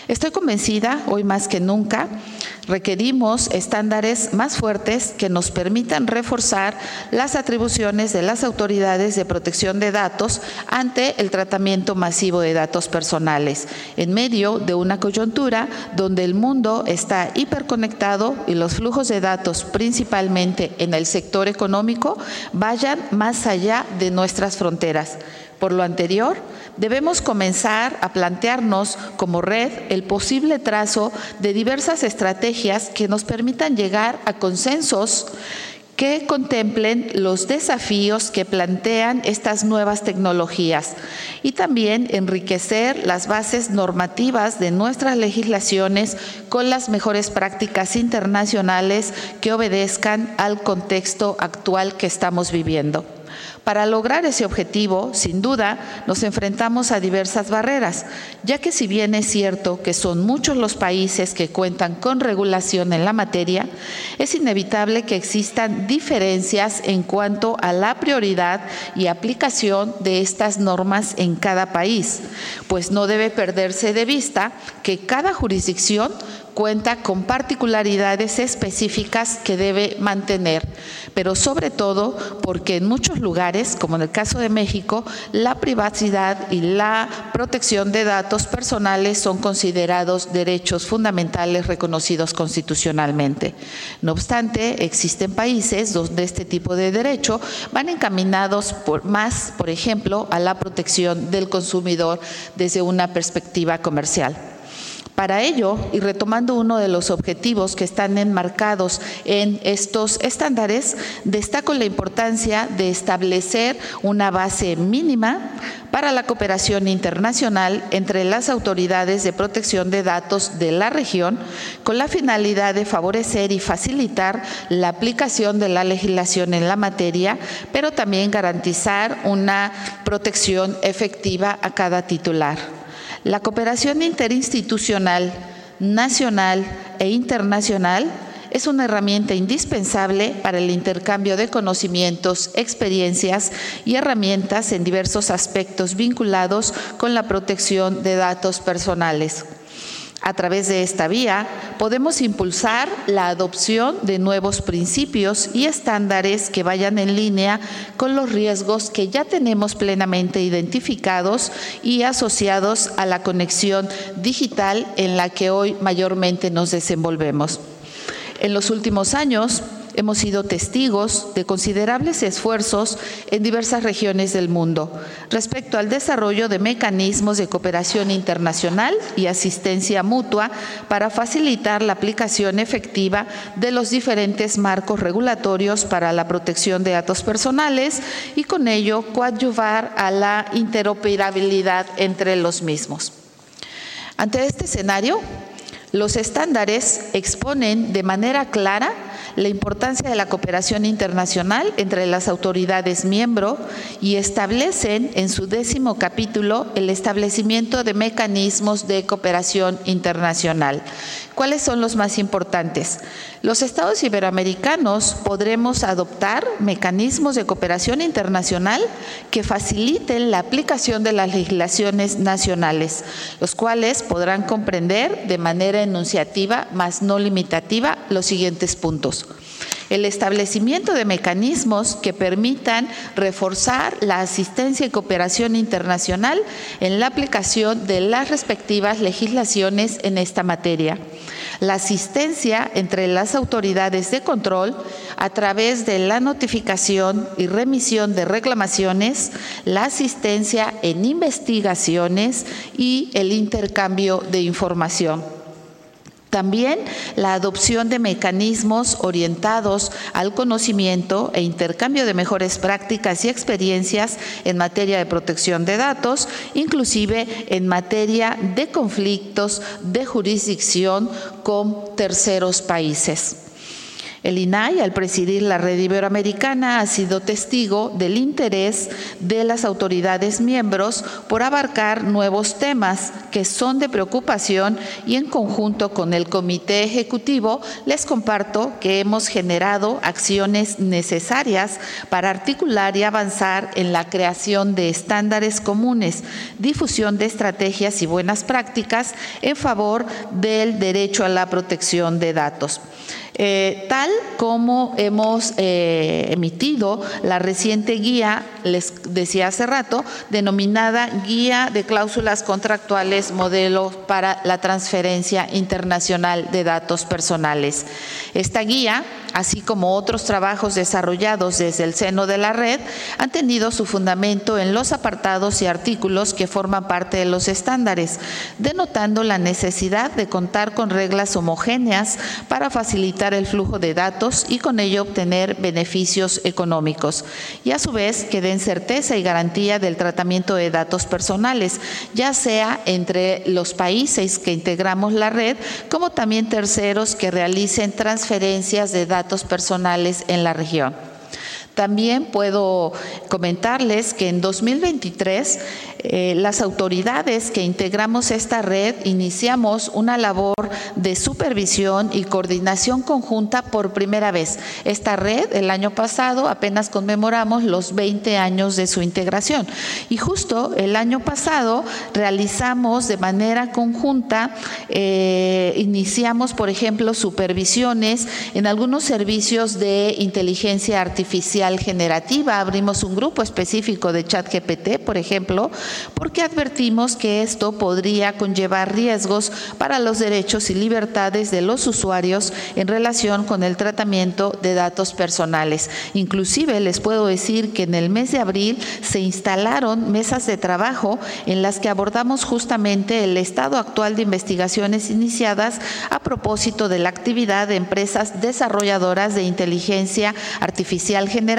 Estoy convencida, hoy más que nunca, requerimos estándares más fuertes que nos permitan reforzar las atribuciones de las autoridades de protección de datos ante el tratamiento masivo de datos personales, en medio de una coyuntura donde el mundo está hiperconectado y los flujos de datos, principalmente en el sector económico, vayan más allá de nuestras fronteras. Por lo anterior, debemos comenzar a plantearnos como red el posible trazo de diversas estrategias que nos permitan llegar a consensos que contemplen los desafíos que plantean estas nuevas tecnologías y también enriquecer las bases normativas de nuestras legislaciones con las mejores prácticas internacionales que obedezcan al contexto actual que estamos viviendo. Para lograr ese objetivo, sin duda, nos enfrentamos a diversas barreras, ya que si bien es cierto que son muchos los países que cuentan con regulación en la materia, es inevitable que existan diferencias en cuanto a la prioridad y aplicación de estas normas en cada país, pues no debe perderse de vista que cada jurisdicción cuenta con particularidades específicas que debe mantener, pero sobre todo porque en muchos lugares, como en el caso de México, la privacidad y la protección de datos personales son considerados derechos fundamentales reconocidos constitucionalmente. No obstante, existen países donde este tipo de derecho van encaminados por más, por ejemplo, a la protección del consumidor desde una perspectiva comercial. Para ello, y retomando uno de los objetivos que están enmarcados en estos estándares, destaco la importancia de establecer una base mínima para la cooperación internacional entre las autoridades de protección de datos de la región, con la finalidad de favorecer y facilitar la aplicación de la legislación en la materia, pero también garantizar una protección efectiva a cada titular. La cooperación interinstitucional, nacional e internacional es una herramienta indispensable para el intercambio de conocimientos, experiencias y herramientas en diversos aspectos vinculados con la protección de datos personales. A través de esta vía, podemos impulsar la adopción de nuevos principios y estándares que vayan en línea con los riesgos que ya tenemos plenamente identificados y asociados a la conexión digital en la que hoy mayormente nos desenvolvemos. En los últimos años, hemos sido testigos de considerables esfuerzos en diversas regiones del mundo respecto al desarrollo de mecanismos de cooperación internacional y asistencia mutua para facilitar la aplicación efectiva de los diferentes marcos regulatorios para la protección de datos personales y con ello coadyuvar a la interoperabilidad entre los mismos. Ante este escenario, los estándares exponen de manera clara la importancia de la cooperación internacional entre las autoridades miembro y establecen en su décimo capítulo el establecimiento de mecanismos de cooperación internacional. ¿Cuáles son los más importantes? Los estados iberoamericanos podremos adoptar mecanismos de cooperación internacional que faciliten la aplicación de las legislaciones nacionales, los cuales podrán comprender de manera enunciativa, mas no limitativa, los siguientes puntos. El establecimiento de mecanismos que permitan reforzar la asistencia y cooperación internacional en la aplicación de las respectivas legislaciones en esta materia. La asistencia entre las autoridades de control a través de la notificación y remisión de reclamaciones, la asistencia en investigaciones y el intercambio de información. También la adopción de mecanismos orientados al conocimiento e intercambio de mejores prácticas y experiencias en materia de protección de datos, inclusive en materia de conflictos de jurisdicción con terceros países. El I N A I, al presidir la red iberoamericana, ha sido testigo del interés de las autoridades miembros por abarcar nuevos temas que son de preocupación y en conjunto con el Comité Ejecutivo les comparto que hemos generado acciones necesarias para articular y avanzar en la creación de estándares comunes, difusión de estrategias y buenas prácticas en favor del derecho a la protección de datos. Eh, tal como hemos eh, emitido la reciente guía, les decía hace rato, denominada Guía de Cláusulas Contractuales Modelo para la Transferencia Internacional de Datos Personales. Esta guía, así como otros trabajos desarrollados desde el seno de la red, han tenido su fundamento en los apartados y artículos que forman parte de los estándares, denotando la necesidad de contar con reglas homogéneas para facilitar el flujo de datos y con ello obtener beneficios económicos, y a su vez que den certeza y garantía del tratamiento de datos personales, ya sea entre los países que integramos la red, como también terceros que realicen transferencias de datos personales en la región. También puedo comentarles que en dos mil veintitrés eh, las autoridades que integramos esta red iniciamos una labor de supervisión y coordinación conjunta por primera vez. Esta red, el año pasado, apenas conmemoramos los veinte años de su integración. Y justo el año pasado realizamos de manera conjunta, eh, iniciamos, por ejemplo, supervisiones en algunos servicios de inteligencia artificial generativa. Abrimos un grupo específico de ChatGPT, por ejemplo, porque advertimos que esto podría conllevar riesgos para los derechos y libertades de los usuarios en relación con el tratamiento de datos personales. Inclusive les puedo decir que en el mes de abril se instalaron mesas de trabajo en las que abordamos justamente el estado actual de investigaciones iniciadas a propósito de la actividad de empresas desarrolladoras de inteligencia artificial generativa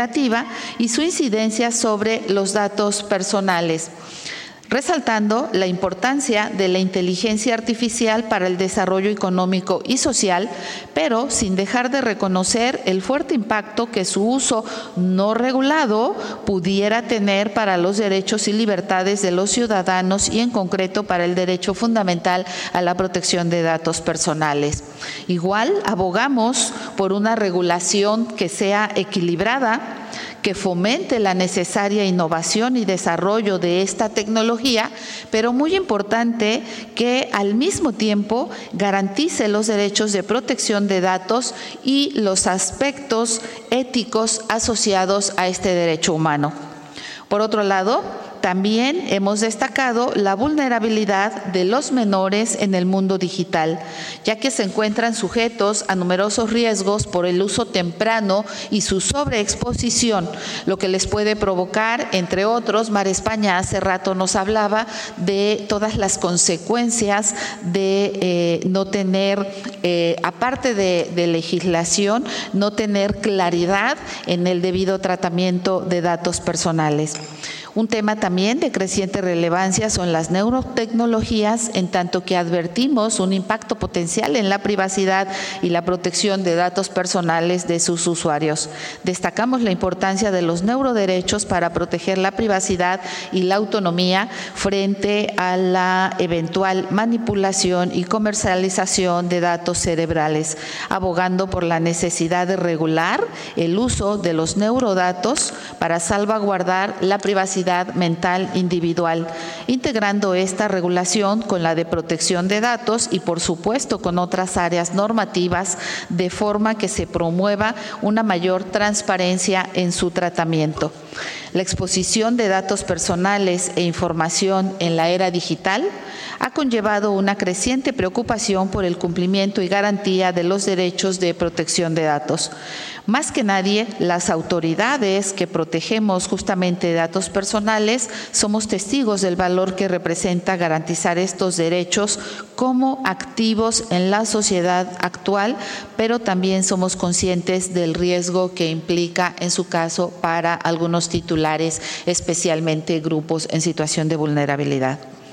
y su incidencia sobre los datos personales, resaltando la importancia de la inteligencia artificial para el desarrollo económico y social, pero sin dejar de reconocer el fuerte impacto que su uso no regulado pudiera tener para los derechos y libertades de los ciudadanos y en concreto para el derecho fundamental a la protección de datos personales. Igual abogamos por una regulación que sea equilibrada, que fomente la necesaria innovación y desarrollo de esta tecnología, pero muy importante que al mismo tiempo garantice los derechos de protección de datos y los aspectos éticos asociados a este derecho humano. Por otro lado, también hemos destacado la vulnerabilidad de los menores en el mundo digital, ya que se encuentran sujetos a numerosos riesgos por el uso temprano y su sobreexposición, lo que les puede provocar, entre otros, Mar España hace rato nos hablaba de todas las consecuencias de eh, no tener, eh, aparte de, de legislación, no tener claridad en el debido tratamiento de datos personales. Un tema también de creciente relevancia son las neurotecnologías, en tanto que advertimos un impacto potencial en la privacidad y la protección de datos personales de sus usuarios. Destacamos la importancia de los neuroderechos para proteger la privacidad y la autonomía frente a la eventual manipulación y comercialización de datos cerebrales, abogando por la necesidad de regular el uso de los neurodatos para salvaguardar la privacidad mental individual, integrando esta regulación con la de protección de datos y, por supuesto, con otras áreas normativas, de forma que se promueva una mayor transparencia en su tratamiento. La exposición de datos personales e información en la era digital ha conllevado una creciente preocupación por el cumplimiento y garantía de los derechos de protección de datos. Más que nadie, las autoridades que protegemos justamente datos personales somos testigos del valor que representa garantizar estos derechos como activos en la sociedad actual, pero también somos conscientes del riesgo que implica, en su caso, para algunos titulares, especialmente grupos en situación de vulnerabilidad.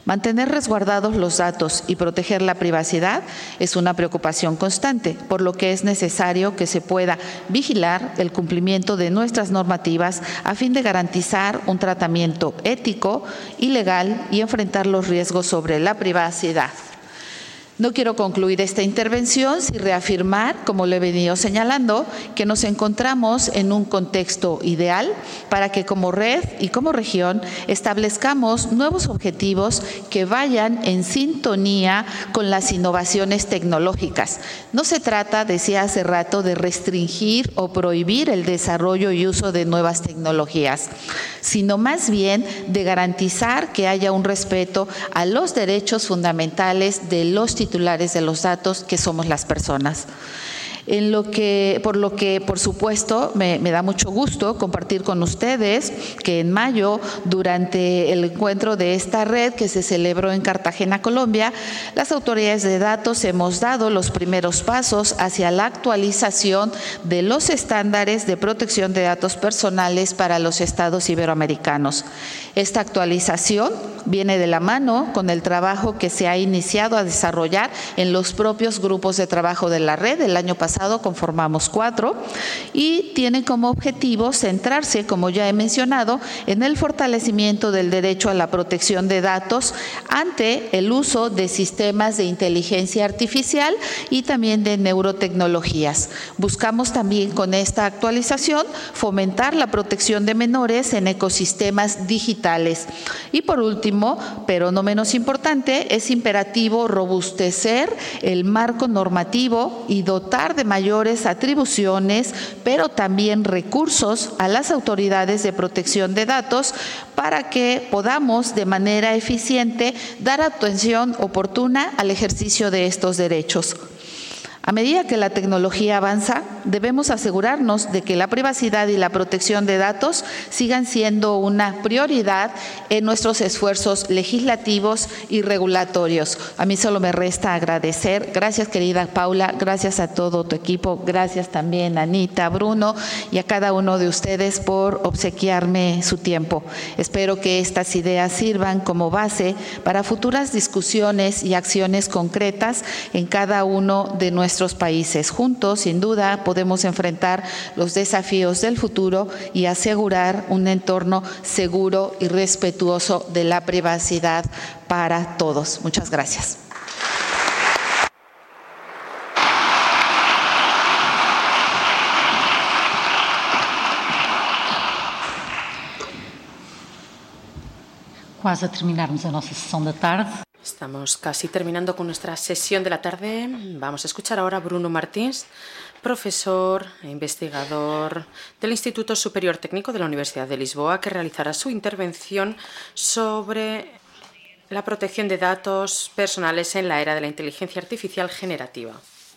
Mantener resguardados los datos y proteger la privacidad es una preocupación constante, por lo que es necesario que se pueda vigilar el cumplimiento de nuestras normativas a fin de garantizar un tratamiento ético y legal y enfrentar los riesgos sobre la privacidad. No quiero concluir esta intervención sin reafirmar, como lo he venido señalando, que nos encontramos en un contexto ideal para que como red y como región establezcamos nuevos objetivos que vayan en sintonía con las innovaciones tecnológicas. No se trata, decía hace rato, de restringir o prohibir el desarrollo y uso de nuevas tecnologías, sino más bien de garantizar que haya un respeto a los derechos fundamentales de los titulares titulares de los datos, que somos las personas. En lo que, por lo que, por supuesto, me, me da mucho gusto compartir con ustedes que en mayo, durante el encuentro de esta red que se celebró en Cartagena, Colombia, las autoridades de datos hemos dado los primeros pasos hacia la actualización de los estándares de protección de datos personales para los estados iberoamericanos. Esta actualización viene de la mano con el trabajo que se ha iniciado a desarrollar en los propios grupos de trabajo de la red. El año pasado conformamos cuatro y tiene como objetivo centrarse, como ya he mencionado, en el fortalecimiento del derecho a la protección de datos ante el uso de sistemas de inteligencia artificial y también de neurotecnologías. Buscamos también con esta actualización fomentar la protección de menores en ecosistemas digitales. Y por último, pero no menos importante, es imperativo robustecer el marco normativo y dotar de mayores atribuciones, pero también recursos a las autoridades de protección de datos para que podamos de manera eficiente dar atención oportuna al ejercicio de estos derechos. A medida que la tecnología avanza, debemos asegurarnos de que la privacidad y la protección de datos sigan siendo una prioridad en nuestros esfuerzos legislativos y regulatorios. A mí solo me resta agradecer. Gracias, querida Paula, gracias a todo tu equipo, gracias también a Anita, Bruno y a cada uno de ustedes por obsequiarme su tiempo. Espero que estas ideas sirvan como base para futuras discusiones y acciones concretas en cada uno de nuestros países. Juntos, sin duda, podemos enfrentar los desafíos del futuro y asegurar un entorno seguro y respetuoso de la privacidad para todos. Muchas gracias. Quase a terminarmos a nossa sessão da tarde. Estamos casi terminando con nuestra sesión de la tarde. Vamos a escuchar ahora a Bruno Martins, profesor e investigador del Instituto Superior Técnico de la Universidad de Lisboa, que realizará su intervención sobre la protección de datos personales en la era de la inteligencia artificial generativa.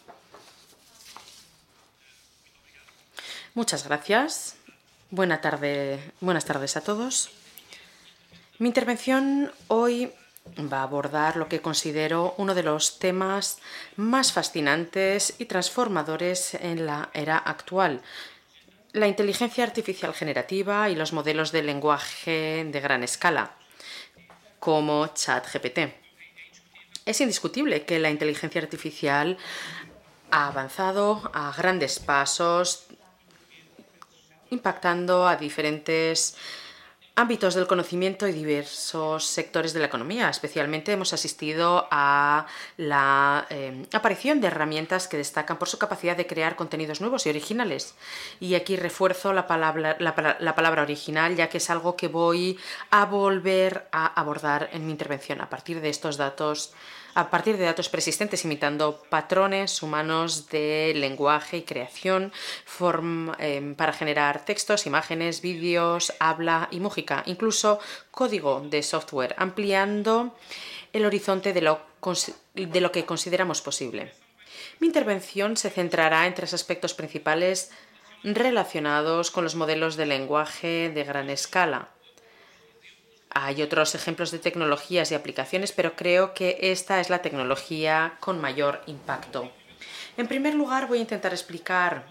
Muchas gracias. Buena tarde, buenas tardes a todos. Mi intervención hoy va a abordar lo que considero uno de los temas más fascinantes y transformadores en la era actual: la inteligencia artificial generativa y los modelos de lenguaje de gran escala, como ChatGPT. Es indiscutible que la inteligencia artificial ha avanzado a grandes pasos, impactando a diferentes ámbitos del conocimiento y diversos sectores de la economía. Especialmente hemos asistido a la eh, aparición de herramientas que destacan por su capacidad de crear contenidos nuevos y originales. Y aquí refuerzo la palabra, la, la palabra original, ya que es algo que voy a volver a abordar en mi intervención a partir de estos datos, a partir de datos persistentes imitando patrones humanos de lenguaje y creación form, eh, para generar textos, imágenes, vídeos, habla y música, incluso código de software, ampliando el horizonte de lo, de lo que consideramos posible. Mi intervención se centrará en tres aspectos principales relacionados con los modelos de lenguaje de gran escala. Hay otros ejemplos de tecnologías y aplicaciones, pero creo que esta es la tecnología con mayor impacto. En primer lugar, voy a intentar explicar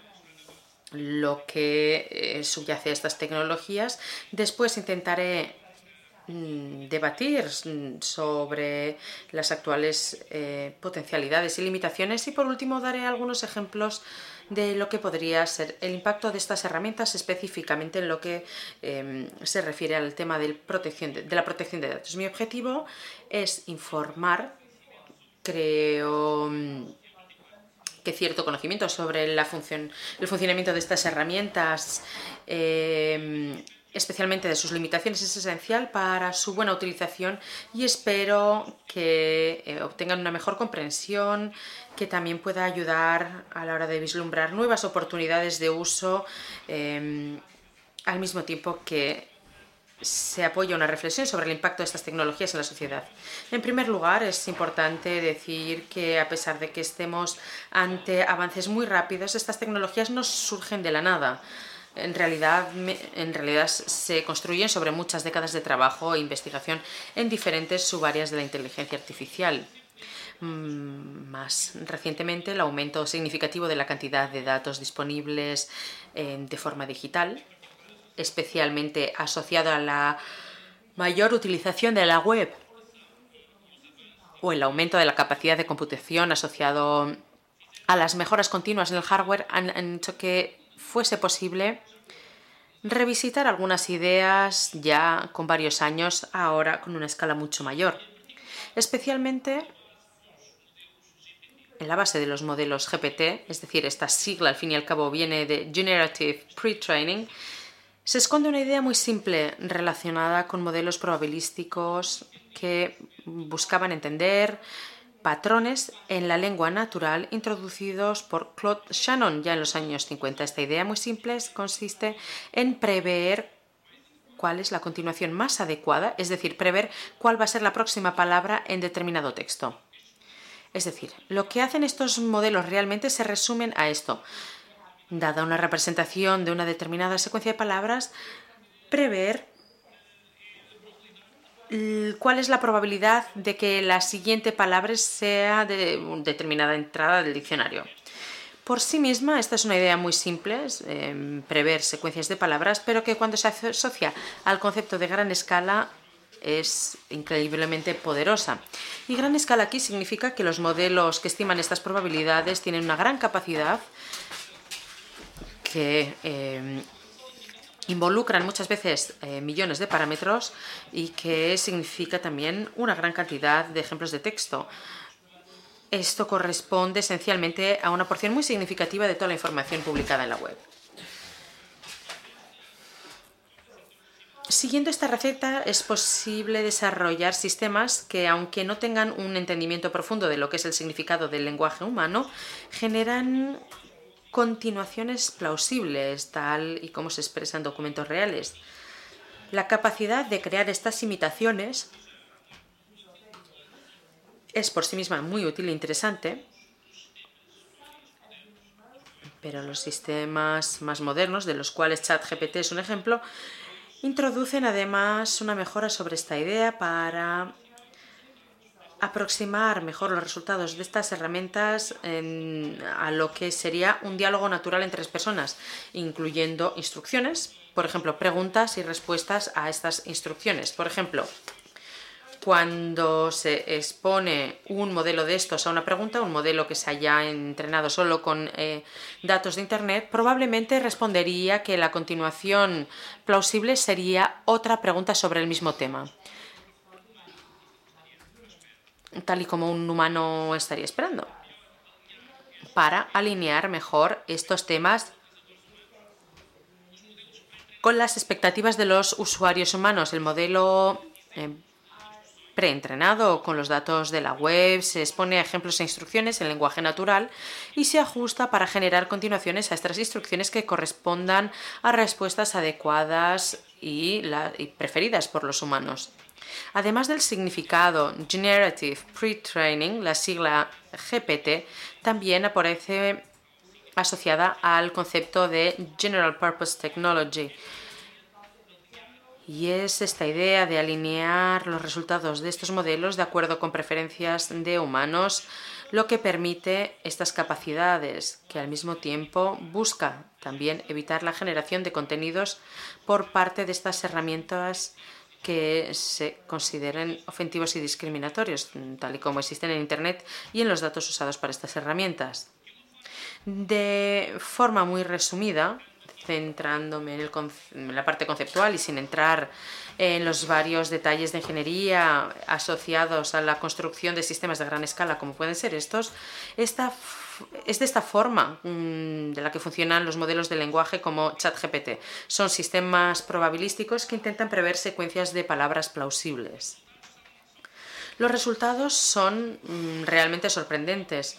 lo que subyace a estas tecnologías. Después intentaré debatir sobre las actuales eh, potencialidades y limitaciones, y por último daré algunos ejemplos de lo que podría ser el impacto de estas herramientas específicamente en lo que eh, se refiere al tema de, protección de, de la protección de datos. Mi objetivo es informar, creo que cierto conocimiento sobre la función, el funcionamiento de estas herramientas, eh, especialmente de sus limitaciones, es esencial para su buena utilización, y espero que eh, obtengan una mejor comprensión, que también pueda ayudar a la hora de vislumbrar nuevas oportunidades de uso, eh, al mismo tiempo que se apoya una reflexión sobre el impacto de estas tecnologías en la sociedad. En primer lugar, es importante decir que a pesar de que estemos ante avances muy rápidos, estas tecnologías no surgen de la nada. En realidad, en realidad se construyen sobre muchas décadas de trabajo e investigación en diferentes subáreas de la inteligencia artificial. Más recientemente, el aumento significativo de la cantidad de datos disponibles de forma digital, especialmente asociado a la mayor utilización de la web, o el aumento de la capacidad de computación asociado a las mejoras continuas en el hardware, han, han hecho que fuese posible revisitar algunas ideas ya con varios años, ahora con una escala mucho mayor. Especialmente en la base de los modelos G P T, es decir, esta sigla al fin y al cabo viene de Generative Pre-Training, se esconde una idea muy simple relacionada con modelos probabilísticos que buscaban entender patrones en la lengua natural introducidos por Claude Shannon ya en los años cincuenta. Esta idea muy simple consiste en prever cuál es la continuación más adecuada, es decir, prever cuál va a ser la próxima palabra en determinado texto. Es decir, lo que hacen estos modelos realmente se resumen a esto. Dada una representación de una determinada secuencia de palabras, prever cuál es la probabilidad de que la siguiente palabra sea de una determinada entrada del diccionario. Por sí misma, esta es una idea muy simple, eh, prever secuencias de palabras, pero que cuando se asocia al concepto de gran escala es increíblemente poderosa. Y gran escala aquí significa que los modelos que estiman estas probabilidades tienen una gran capacidad que eh, involucran muchas veces eh, millones de parámetros, y que significa también una gran cantidad de ejemplos de texto. Esto corresponde esencialmente a una porción muy significativa de toda la información publicada en la web. Siguiendo esta receta, es posible desarrollar sistemas que, aunque no tengan un entendimiento profundo de lo que es el significado del lenguaje humano, generan continuaciones plausibles, tal y como se expresa en documentos reales. La capacidad de crear estas imitaciones es por sí misma muy útil e interesante, pero los sistemas más modernos, de los cuales ChatGPT es un ejemplo, introducen además una mejora sobre esta idea para aproximar mejor los resultados de estas herramientas en, a lo que sería un diálogo natural entre las personas, incluyendo instrucciones, por ejemplo, preguntas y respuestas a estas instrucciones. Por ejemplo, cuando se expone un modelo de estos a una pregunta, un modelo que se haya entrenado solo con eh, datos de Internet, probablemente respondería que la continuación plausible sería otra pregunta sobre el mismo tema, tal y como un humano estaría esperando, para alinear mejor estos temas con las expectativas de los usuarios humanos. El modelo eh, preentrenado con los datos de la web se expone a ejemplos e instrucciones en lenguaje natural y se ajusta para generar continuaciones a estas instrucciones que correspondan a respuestas adecuadas y, la, y preferidas por los humanos. Además del significado Generative Pre-Training, la sigla G P T también aparece asociada al concepto de General Purpose Technology. Y es esta idea de alinear los resultados de estos modelos de acuerdo con preferencias de humanos lo que permite estas capacidades, que al mismo tiempo busca también evitar la generación de contenidos por parte de estas herramientas que se consideren ofensivos y discriminatorios, tal y como existen en Internet y en los datos usados para estas herramientas. De forma muy resumida, centrándome en, el en la parte conceptual y sin entrar en los varios detalles de ingeniería asociados a la construcción de sistemas de gran escala, como pueden ser estos, esta, es de esta forma mmm, de la que funcionan los modelos de lenguaje como ChatGPT. Son sistemas probabilísticos que intentan prever secuencias de palabras plausibles. Los resultados son mmm, realmente sorprendentes.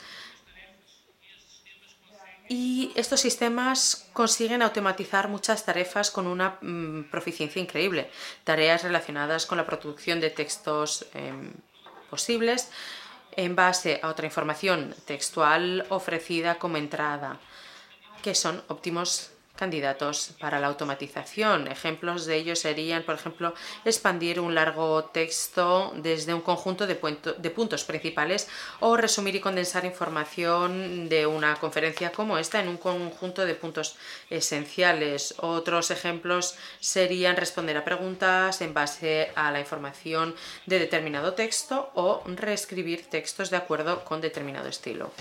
Y estos sistemas consiguen automatizar muchas tareas con una mmm, proficiencia increíble. Tareas relacionadas con la producción de textos eh, posibles en base a otra información textual ofrecida como entrada, que son óptimos candidatos para la automatización. Ejemplos de ello serían, por ejemplo, expandir un largo texto desde un conjunto de, de puntos principales o resumir y condensar información de una conferencia como esta en un conjunto de puntos esenciales. Otros ejemplos serían responder a preguntas en base a la información de determinado texto o reescribir textos de acuerdo con determinado estilo.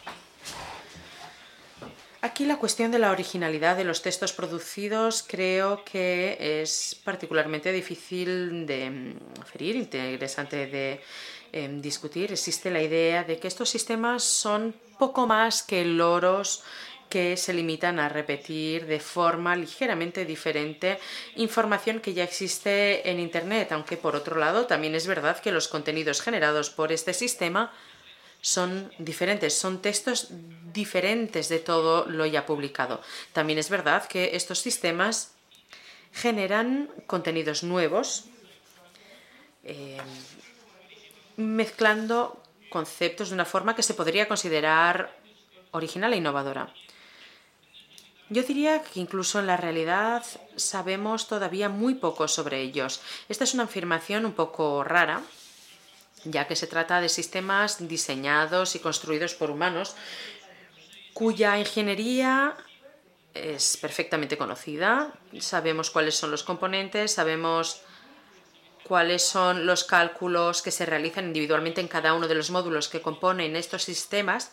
Aquí la cuestión de la originalidad de los textos producidos creo que es particularmente difícil de referir, interesante de eh, discutir. Existe la idea de que estos sistemas son poco más que loros que se limitan a repetir de forma ligeramente diferente información que ya existe en Internet, aunque por otro lado también es verdad que los contenidos generados por este sistema son diferentes, son textos diferentes de todo lo ya publicado. También es verdad que estos sistemas generan contenidos nuevos, eh, mezclando conceptos de una forma que se podría considerar original e innovadora. Yo diría que incluso en la realidad sabemos todavía muy poco sobre ellos. Esta es una afirmación un poco rara, ya que se trata de sistemas diseñados y construidos por humanos, cuya ingeniería es perfectamente conocida. Sabemos cuáles son los componentes, sabemos cuáles son los cálculos que se realizan individualmente en cada uno de los módulos que componen estos sistemas.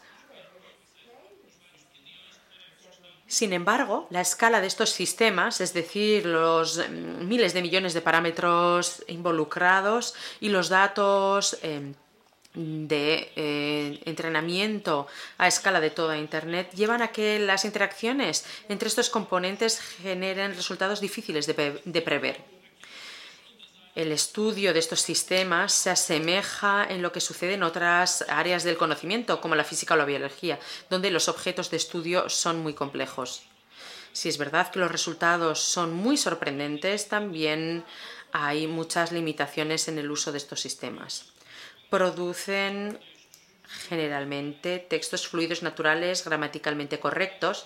Sin embargo, la escala de estos sistemas, es decir, los miles de millones de parámetros involucrados y los datos eh, de eh, entrenamiento a escala de toda Internet, llevan a que las interacciones entre estos componentes generen resultados difíciles de, de prever. El estudio de estos sistemas se asemeja en lo que sucede en otras áreas del conocimiento, como la física o la biología, donde los objetos de estudio son muy complejos. Si es verdad que los resultados son muy sorprendentes, también hay muchas limitaciones en el uso de estos sistemas. Producen generalmente textos fluidos naturales, gramaticalmente correctos,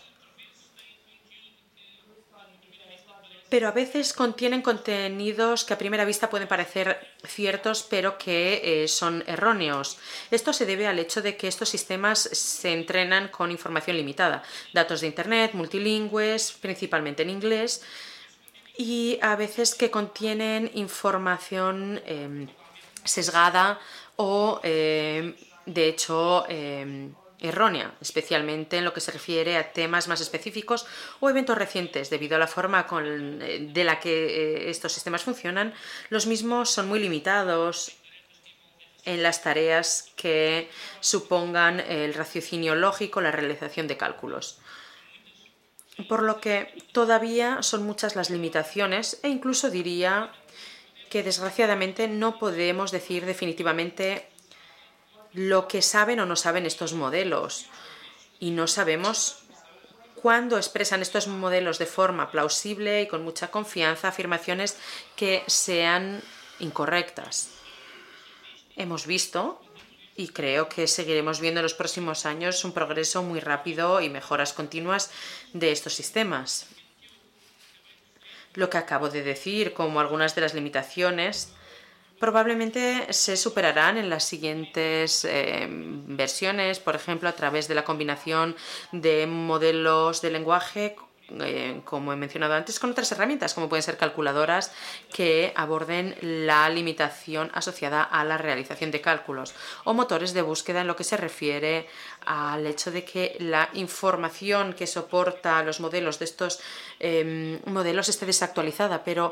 pero a veces contienen contenidos que a primera vista pueden parecer ciertos, pero que eh, son erróneos. Esto se debe al hecho de que estos sistemas se entrenan con información limitada, datos de Internet, multilingües, principalmente en inglés, y a veces que contienen información eh, sesgada o, eh, de hecho, eh, errónea, especialmente en lo que se refiere a temas más específicos o eventos recientes. Debido a la forma con, de la que estos sistemas funcionan, los mismos son muy limitados en las tareas que supongan el raciocinio lógico, la realización de cálculos. Por lo que todavía son muchas las limitaciones e incluso diría que desgraciadamente no podemos decir definitivamente lo que saben o no saben estos modelos, y no sabemos cuándo expresan estos modelos de forma plausible y con mucha confianza afirmaciones que sean incorrectas. Hemos visto, y creo que seguiremos viendo en los próximos años, un progreso muy rápido y mejoras continuas de estos sistemas. Lo que acabo de decir, como algunas de las limitaciones, probablemente se superarán en las siguientes eh, versiones, por ejemplo, a través de la combinación de modelos de lenguaje eh, como he mencionado antes, con otras herramientas, como pueden ser calculadoras que aborden la limitación asociada a la realización de cálculos, o motores de búsqueda en lo que se refiere al hecho de que la información que soporta los modelos de estos eh, modelos esté desactualizada, pero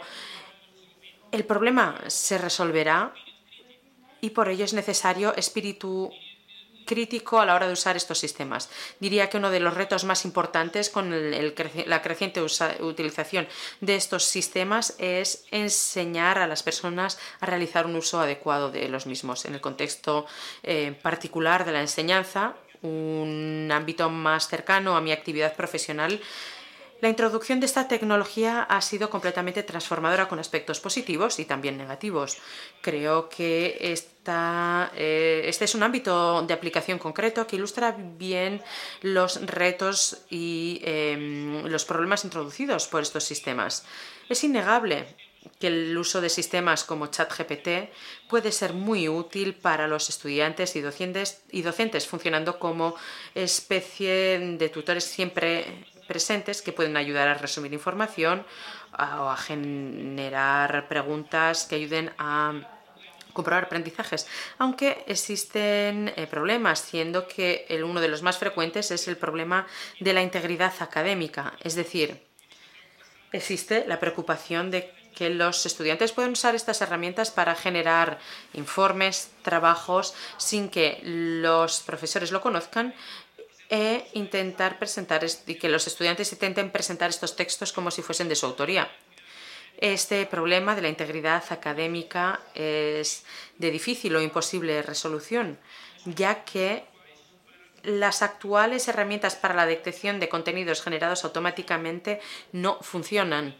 el problema se resolverá y por ello es necesario espíritu crítico a la hora de usar estos sistemas. Diría que uno de los retos más importantes con el, el, la creciente usa, utilización de estos sistemas es enseñar a las personas a realizar un uso adecuado de los mismos. En el contexto eh, particular de la enseñanza, un ámbito más cercano a mi actividad profesional, la introducción de esta tecnología ha sido completamente transformadora con aspectos positivos y también negativos. Creo que esta, eh, este es un ámbito de aplicación concreto que ilustra bien los retos y eh, los problemas introducidos por estos sistemas. Es innegable que el uso de sistemas como ChatGPT puede ser muy útil para los estudiantes y docentes, y docentes funcionando como especie de tutores siempre presentes que pueden ayudar a resumir información o a generar preguntas que ayuden a comprobar aprendizajes, aunque existen eh, problemas, siendo que el, uno de los más frecuentes es el problema de la integridad académica, es decir, existe la preocupación de que los estudiantes pueden usar estas herramientas para generar informes, trabajos, sin que los profesores lo conozcan, e intentar presentar y que los estudiantes intenten presentar estos textos como si fuesen de su autoría. Este problema de la integridad académica es de difícil o imposible resolución, ya que las actuales herramientas para la detección de contenidos generados automáticamente no funcionan.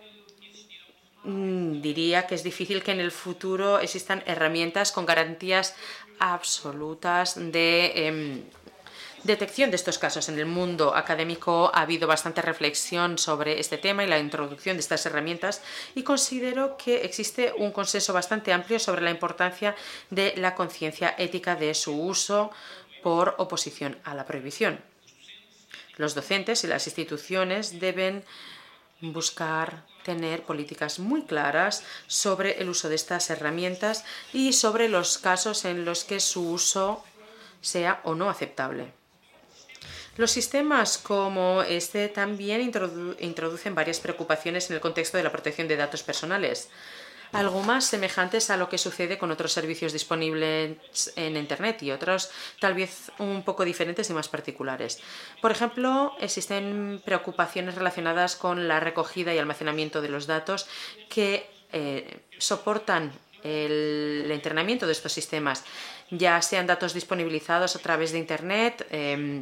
Diría que es difícil que en el futuro existan herramientas con garantías absolutas de eh, detección de estos casos. En el mundo académico ha habido bastante reflexión sobre este tema y la introducción de estas herramientas, y considero que existe un consenso bastante amplio sobre la importancia de la conciencia ética de su uso por oposición a la prohibición. Los docentes y las instituciones deben buscar tener políticas muy claras sobre el uso de estas herramientas y sobre los casos en los que su uso sea o no aceptable. Los sistemas como este también introdu- introducen varias preocupaciones en el contexto de la protección de datos personales, algo más semejantes a lo que sucede con otros servicios disponibles en Internet y otros tal vez un poco diferentes y más particulares. Por ejemplo, existen preocupaciones relacionadas con la recogida y almacenamiento de los datos que eh, soportan el, el entrenamiento de estos sistemas, ya sean datos disponibilizados a través de Internet, eh,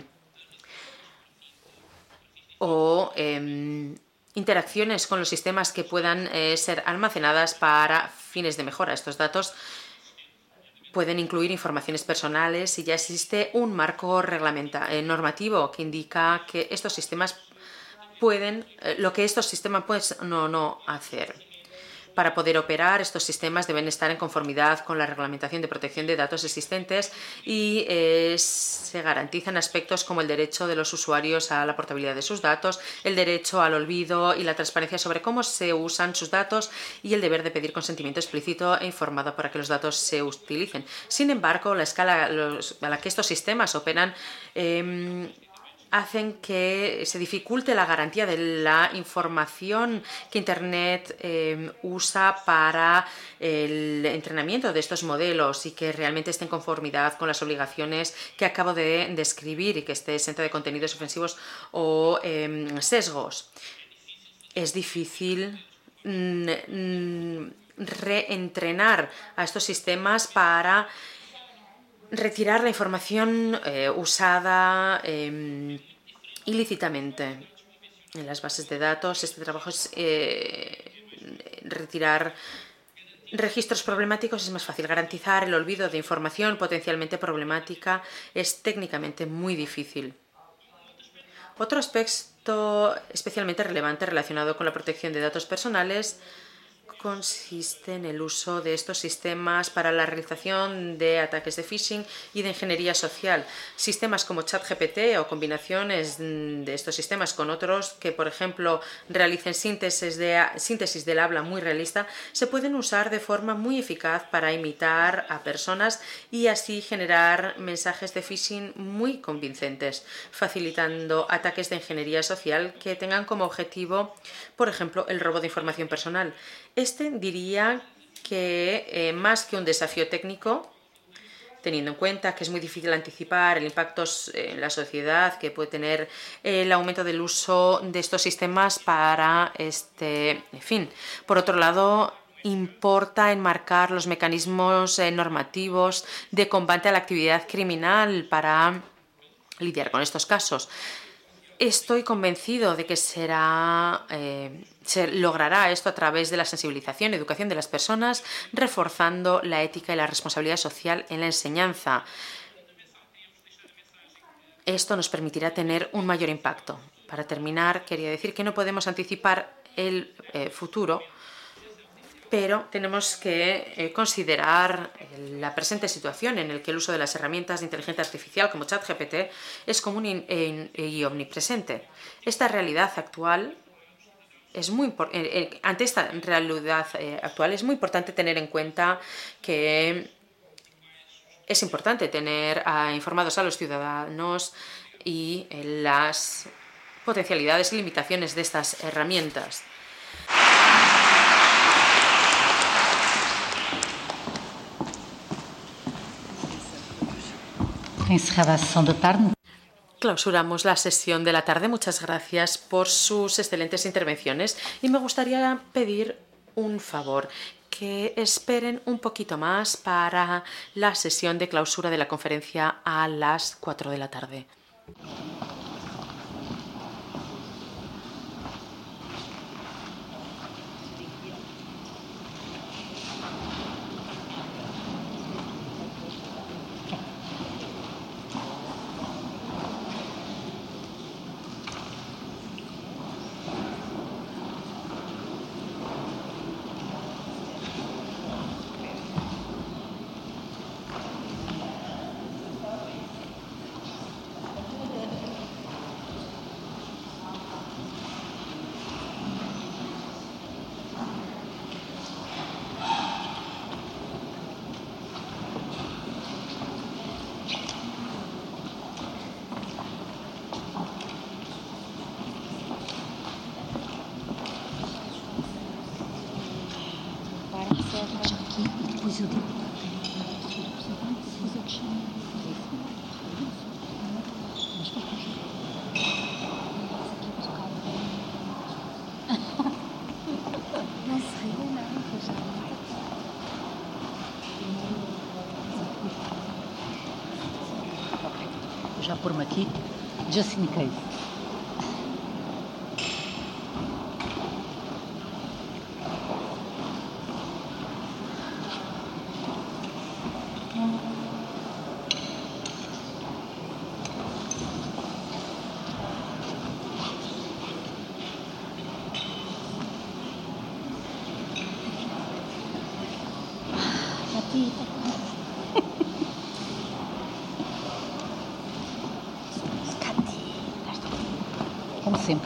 o eh, interacciones con los sistemas que puedan eh, ser almacenadas para fines de mejora. Estos datos pueden incluir informaciones personales y ya existe un marco reglamenta, eh, normativo que indica que estos sistemas pueden, eh, lo que estos sistemas pueden no, no hacer. Para poder operar, estos sistemas deben estar en conformidad con la reglamentación de protección de datos existentes y eh, se garantizan aspectos como el derecho de los usuarios a la portabilidad de sus datos, el derecho al olvido y la transparencia sobre cómo se usan sus datos y el deber de pedir consentimiento explícito e informado para que los datos se utilicen. Sin embargo, la escala los, a la que estos sistemas operan eh, hacen que se dificulte la garantía de la información que Internet eh, usa para el entrenamiento de estos modelos y que realmente esté en conformidad con las obligaciones que acabo de describir y que esté exenta de contenidos ofensivos o eh, sesgos. Es difícil mm, reentrenar a estos sistemas para retirar la información eh, usada eh, ilícitamente en las bases de datos. Este trabajo es eh, retirar registros problemáticos es más fácil. Garantizar el olvido de información potencialmente problemática es técnicamente muy difícil. Otro aspecto especialmente relevante relacionado con la protección de datos personales consiste en el uso de estos sistemas para la realización de ataques de phishing y de ingeniería social. Sistemas como ChatGPT o combinaciones de estos sistemas con otros que, por ejemplo, realicen síntesis, de, síntesis del habla muy realista, se pueden usar de forma muy eficaz para imitar a personas y así generar mensajes de phishing muy convincentes, facilitando ataques de ingeniería social que tengan como objetivo, por ejemplo, el robo de información personal. Este diría que eh, más que un desafío técnico, teniendo en cuenta que es muy difícil anticipar el impacto en la sociedad que puede tener el aumento del uso de estos sistemas para este fin. Por otro lado, importa enmarcar los mecanismos eh, normativos de combate a la actividad criminal para lidiar con estos casos. Estoy convencido de que será, eh, se logrará esto a través de la sensibilización y educación de las personas, reforzando la ética y la responsabilidad social en la enseñanza. Esto nos permitirá tener un mayor impacto. Para terminar, quería decir que no podemos anticipar el eh, futuro, pero tenemos que eh, considerar la presente situación en la que el uso de las herramientas de inteligencia artificial como ChatGPT es común y, y, y omnipresente. Esta realidad actual es muy eh, ante esta realidad eh, actual es muy importante tener en cuenta que es importante tener uh, informados a los ciudadanos y eh, las potencialidades y limitaciones de estas herramientas. Encerrada a sesión de tarde. Clausuramos la sesión de la tarde. Muchas gracias por sus excelentes intervenciones y me gustaría pedir un favor, que esperen un poquito más para la sesión de clausura de la conferencia a las cuatro de la tarde. Já pôr-me aqui, just in case. Como sempre.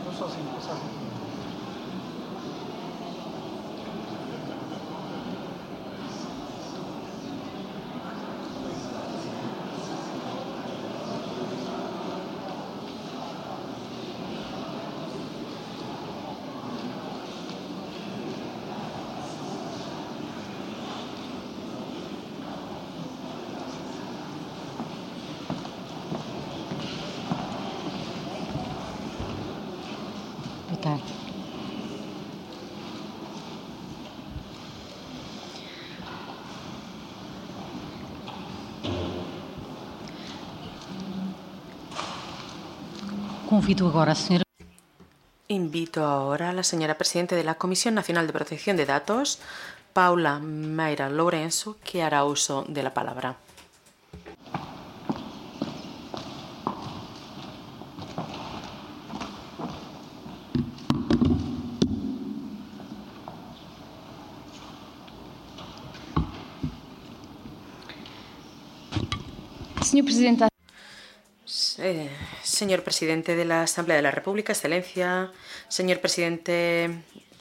Convido agora a senhora. Invito ahora a la señora Presidenta de la Comisión Nacional de Protección de Datos, Paula Mayra Lourenço, que hará uso de la palabra. Señor Presidente. Eh, señor Presidente de la Asamblea de la República, Excelencia, señor Presidente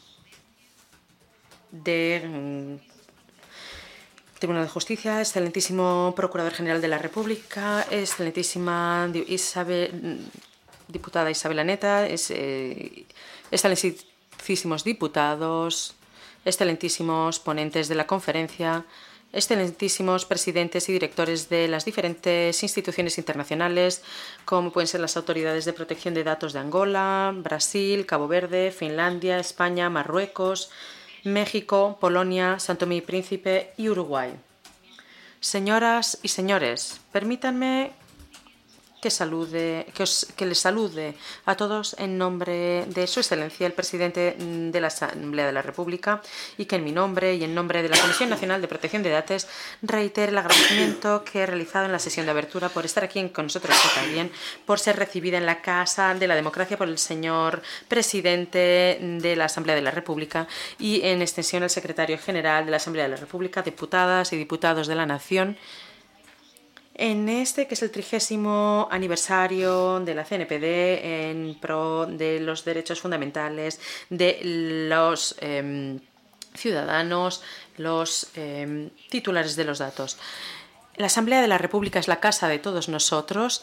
de mm, Tribunal de Justicia, excelentísimo Procurador General de la República, excelentísima Isabel, diputada Isabel Aneta, es, eh, excelentísimos diputados, excelentísimos ponentes de la conferencia, excelentísimos presidentes y directores de las diferentes instituciones internacionales, como pueden ser las autoridades de protección de datos de Angola, Brasil, Cabo Verde, Finlandia, España, Marruecos, México, Polonia, Santo Tomé y Príncipe y Uruguay. Señoras y señores, permítanme que, salude, que, os, que les salude a todos en nombre de Su Excelencia, el Presidente de la Asamblea de la República, y que en mi nombre y en nombre de la Comisión Nacional de Protección de Datos reitere el agradecimiento que he realizado en la sesión de apertura por estar aquí con nosotros y también por ser recibida en la Casa de la Democracia por el señor Presidente de la Asamblea de la República y en extensión al Secretario General de la Asamblea de la República, diputadas y diputados de la Nación, en este que es el trigésimo aniversario de la C N P D en pro de los derechos fundamentales de los eh, ciudadanos, los eh, titulares de los datos. La Asamblea de la República es la casa de todos nosotros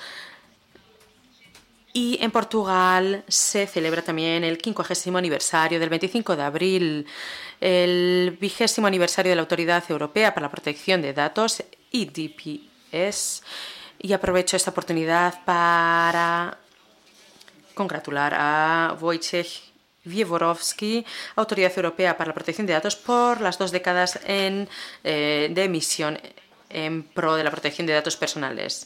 y en Portugal se celebra también el quincuagésimo aniversario del veinticinco de abril, el vigésimo aniversario de la Autoridad Europea para la Protección de Datos, E D P S, y aprovecho esta oportunidad para congratular a Wojciech Wieworowski, Autoridad Europea para la Protección de Datos, por las dos décadas en, eh, de emisión en pro de la protección de datos personales,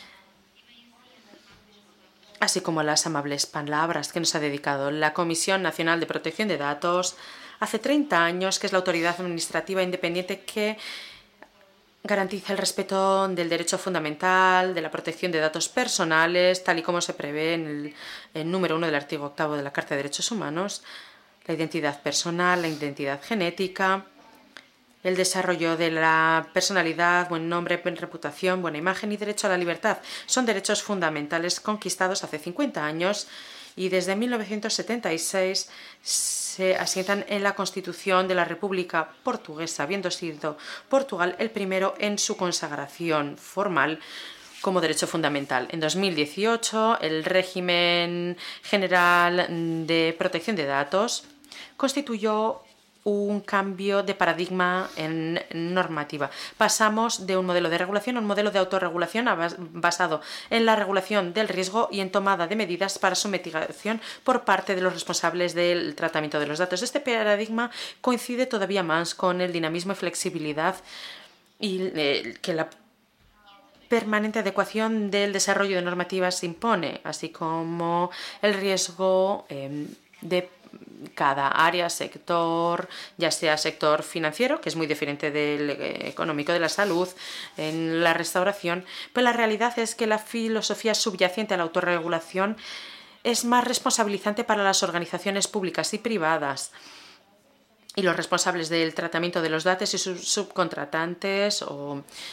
así como las amables palabras que nos ha dedicado la Comisión Nacional de Protección de Datos. Hace treinta años que es la autoridad administrativa independiente que garantiza el respeto del derecho fundamental, de la protección de datos personales, tal y como se prevé en el, el número uno del artículo octavo de la Carta de Derechos Humanos, la identidad personal, la identidad genética, el desarrollo de la personalidad, buen nombre, buena reputación, buena imagen y derecho a la libertad. Son derechos fundamentales conquistados hace cincuenta años y desde mil novecientos setenta y seis se asientan en la Constitución de la República Portuguesa, habiendo sido Portugal el primero en su consagración formal como derecho fundamental. En dos mil dieciocho, el régimen general de protección de datos constituyó un cambio de paradigma en normativa. Pasamos de un modelo de regulación a un modelo de autorregulación basado en la regulación del riesgo y en tomada de medidas para su mitigación por parte de los responsables del tratamiento de los datos. Este paradigma coincide todavía más con el dinamismo y flexibilidad y eh, que la permanente adecuación del desarrollo de normativas impone, así como el riesgo eh, de cada área, sector, ya sea sector financiero, que es muy diferente del económico, de la salud, en la restauración, pero la realidad es que la filosofía subyacente a la autorregulación es más responsabilizante para las organizaciones públicas y privadas y los responsables del tratamiento de los datos y sus subcontratantes o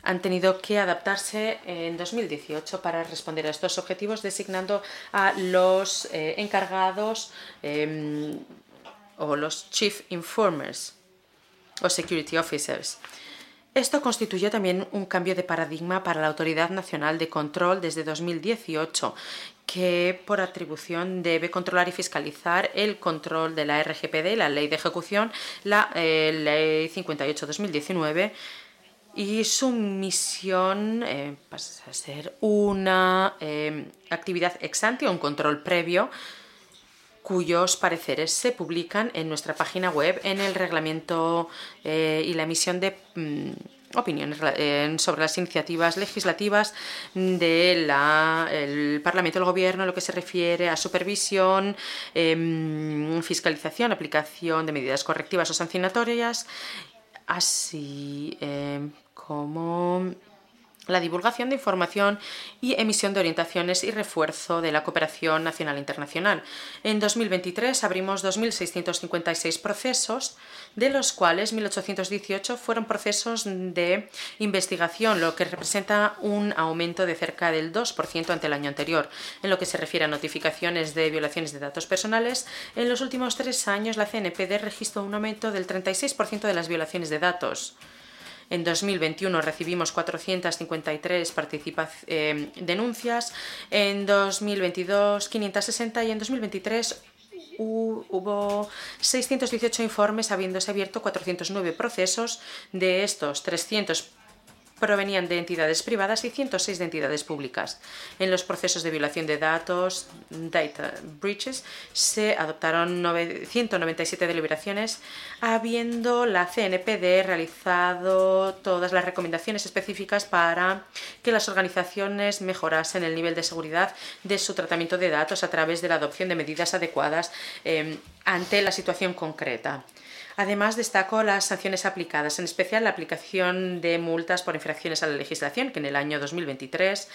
han tenido que adaptarse en dos mil dieciocho para responder a estos objetivos, designando a los eh, encargados eh, o los Chief Informers o Security Officers. Esto constituyó también un cambio de paradigma para la Autoridad Nacional de Control desde dos mil dieciocho, que por atribución debe controlar y fiscalizar el control de la R G P D, la Ley de Ejecución, la eh, Ley cincuenta y ocho barra dos mil diecinueve, y su misión eh, pasa a ser una eh, actividad ex ante o un control previo, cuyos pareceres se publican en nuestra página web en el reglamento eh, y la emisión de mm, opiniones eh, sobre las iniciativas legislativas del Parlamento y el Gobierno en lo que se refiere a supervisión, eh, fiscalización, aplicación de medidas correctivas o sancionatorias, así eh, como la divulgación de información y emisión de orientaciones y refuerzo de la cooperación nacional e internacional. En dos mil veintitrés abrimos dos mil seiscientos cincuenta y seis procesos, de los cuales mil ochocientos dieciocho fueron procesos de investigación, lo que representa un aumento de cerca del dos por ciento ante el año anterior. En lo que se refiere a notificaciones de violaciones de datos personales, en los últimos tres años la C N P D registró un aumento del treinta y seis por ciento de las violaciones de datos. En dos mil veintiuno recibimos cuatrocientas cincuenta y tres eh, denuncias, en dos mil veintidós quinientas sesenta y en dos mil veintitrés hubo seiscientos dieciocho informes, habiéndose abierto cuatrocientos nueve procesos. De estos, trescientos provenían de entidades privadas y ciento seis de entidades públicas. En los procesos de violación de datos, data breaches, se adoptaron ciento noventa y siete deliberaciones, habiendo la C N P D realizado todas las recomendaciones específicas para que las organizaciones mejorasen el nivel de seguridad de su tratamiento de datos a través de la adopción de medidas adecuadas eh, ante la situación concreta. Además, destaco las sanciones aplicadas, en especial la aplicación de multas por infracciones a la legislación, que en el año dos mil veintitrés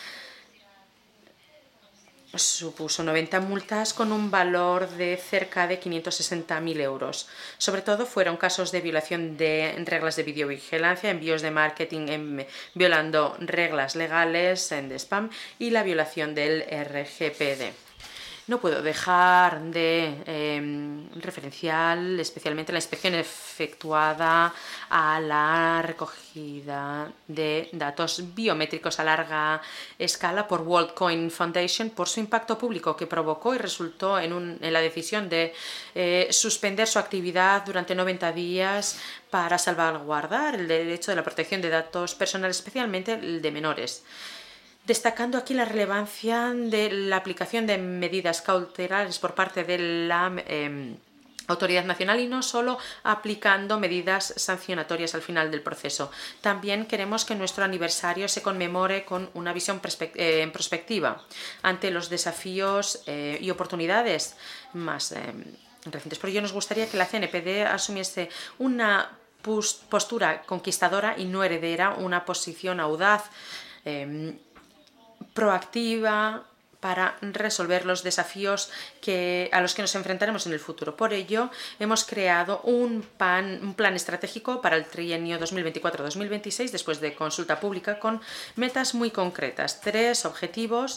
supuso noventa multas con un valor de cerca de quinientos sesenta mil euros. Sobre todo fueron casos de violación de reglas de videovigilancia, envíos de marketing en, violando reglas legales en de spam y la violación del R G P D. No puedo dejar de eh, referenciar especialmente la inspección efectuada a la recogida de datos biométricos a larga escala por WorldCoin Foundation por su impacto público que provocó y resultó en, un, en la decisión de eh, suspender su actividad durante noventa días para salvaguardar el derecho de la protección de datos personales, especialmente el de menores. Destacando aquí la relevancia de la aplicación de medidas cautelares por parte de la eh, Autoridad Nacional y no solo aplicando medidas sancionatorias al final del proceso. También queremos que nuestro aniversario se conmemore con una visión eh, en perspectiva ante los desafíos eh, y oportunidades más eh, recientes. Por ello nos gustaría que la C N P D asumiese una postura conquistadora y no heredera, una posición audaz, eh, proactiva para resolver los desafíos que, a los que nos enfrentaremos en el futuro. Por ello, hemos creado un, pan, un plan estratégico para el trienio dos mil veinticuatro dos mil veintiséis después de consulta pública con metas muy concretas, tres objetivos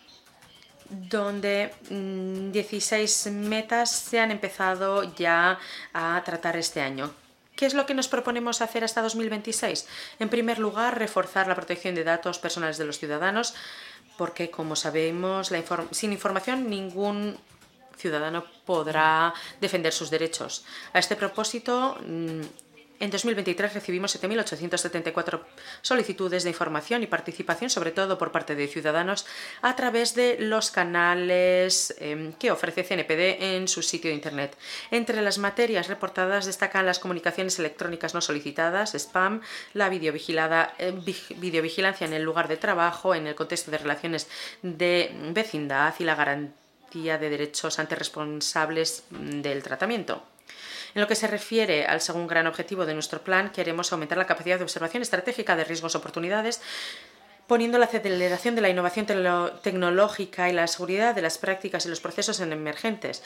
donde mmm, dieciséis metas se han empezado ya a tratar este año. ¿Qué es lo que nos proponemos hacer hasta dos mil veintiséis? En primer lugar, reforzar la protección de datos personales de los ciudadanos, porque, como sabemos, la inform- sin información ningún ciudadano podrá defender sus derechos. A este propósito, en dos mil veintitrés recibimos siete mil ochocientas setenta y cuatro solicitudes de información y participación, sobre todo por parte de ciudadanos, a través de los canales eh, que ofrece C N P D en su sitio de Internet. Entre las materias reportadas destacan las comunicaciones electrónicas no solicitadas, spam, la videovigilada, eh, videovigilancia en el lugar de trabajo, en el contexto de relaciones de vecindad y la garantía de derechos ante responsables del tratamiento. En lo que se refiere al segundo gran objetivo de nuestro plan, queremos aumentar la capacidad de observación estratégica de riesgos y oportunidades, poniendo la aceleración de la innovación tecnológica y la seguridad de las prácticas y los procesos en emergentes,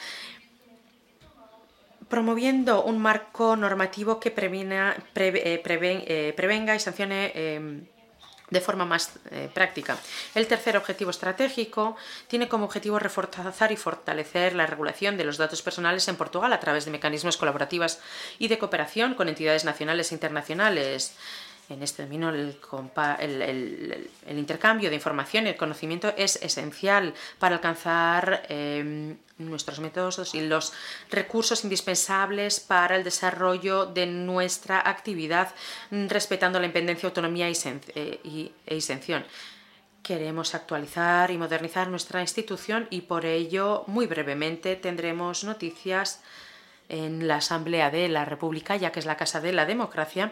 promoviendo un marco normativo que previna, preve, eh, preve, eh, prevenga y sancione eh, de forma más eh, práctica. El tercer objetivo estratégico tiene como objetivo reforzar y fortalecer la regulación de los datos personales en Portugal a través de mecanismos colaborativos y de cooperación con entidades nacionales e internacionales. En este término, el, el, el, el intercambio de información y el conocimiento es esencial para alcanzar eh, nuestros métodos y los recursos indispensables para el desarrollo de nuestra actividad, respetando la independencia, autonomía y, e, y, e exención. Queremos actualizar y modernizar nuestra institución y por ello, muy brevemente, tendremos noticias en la Asamblea de la República, ya que es la Casa de la Democracia,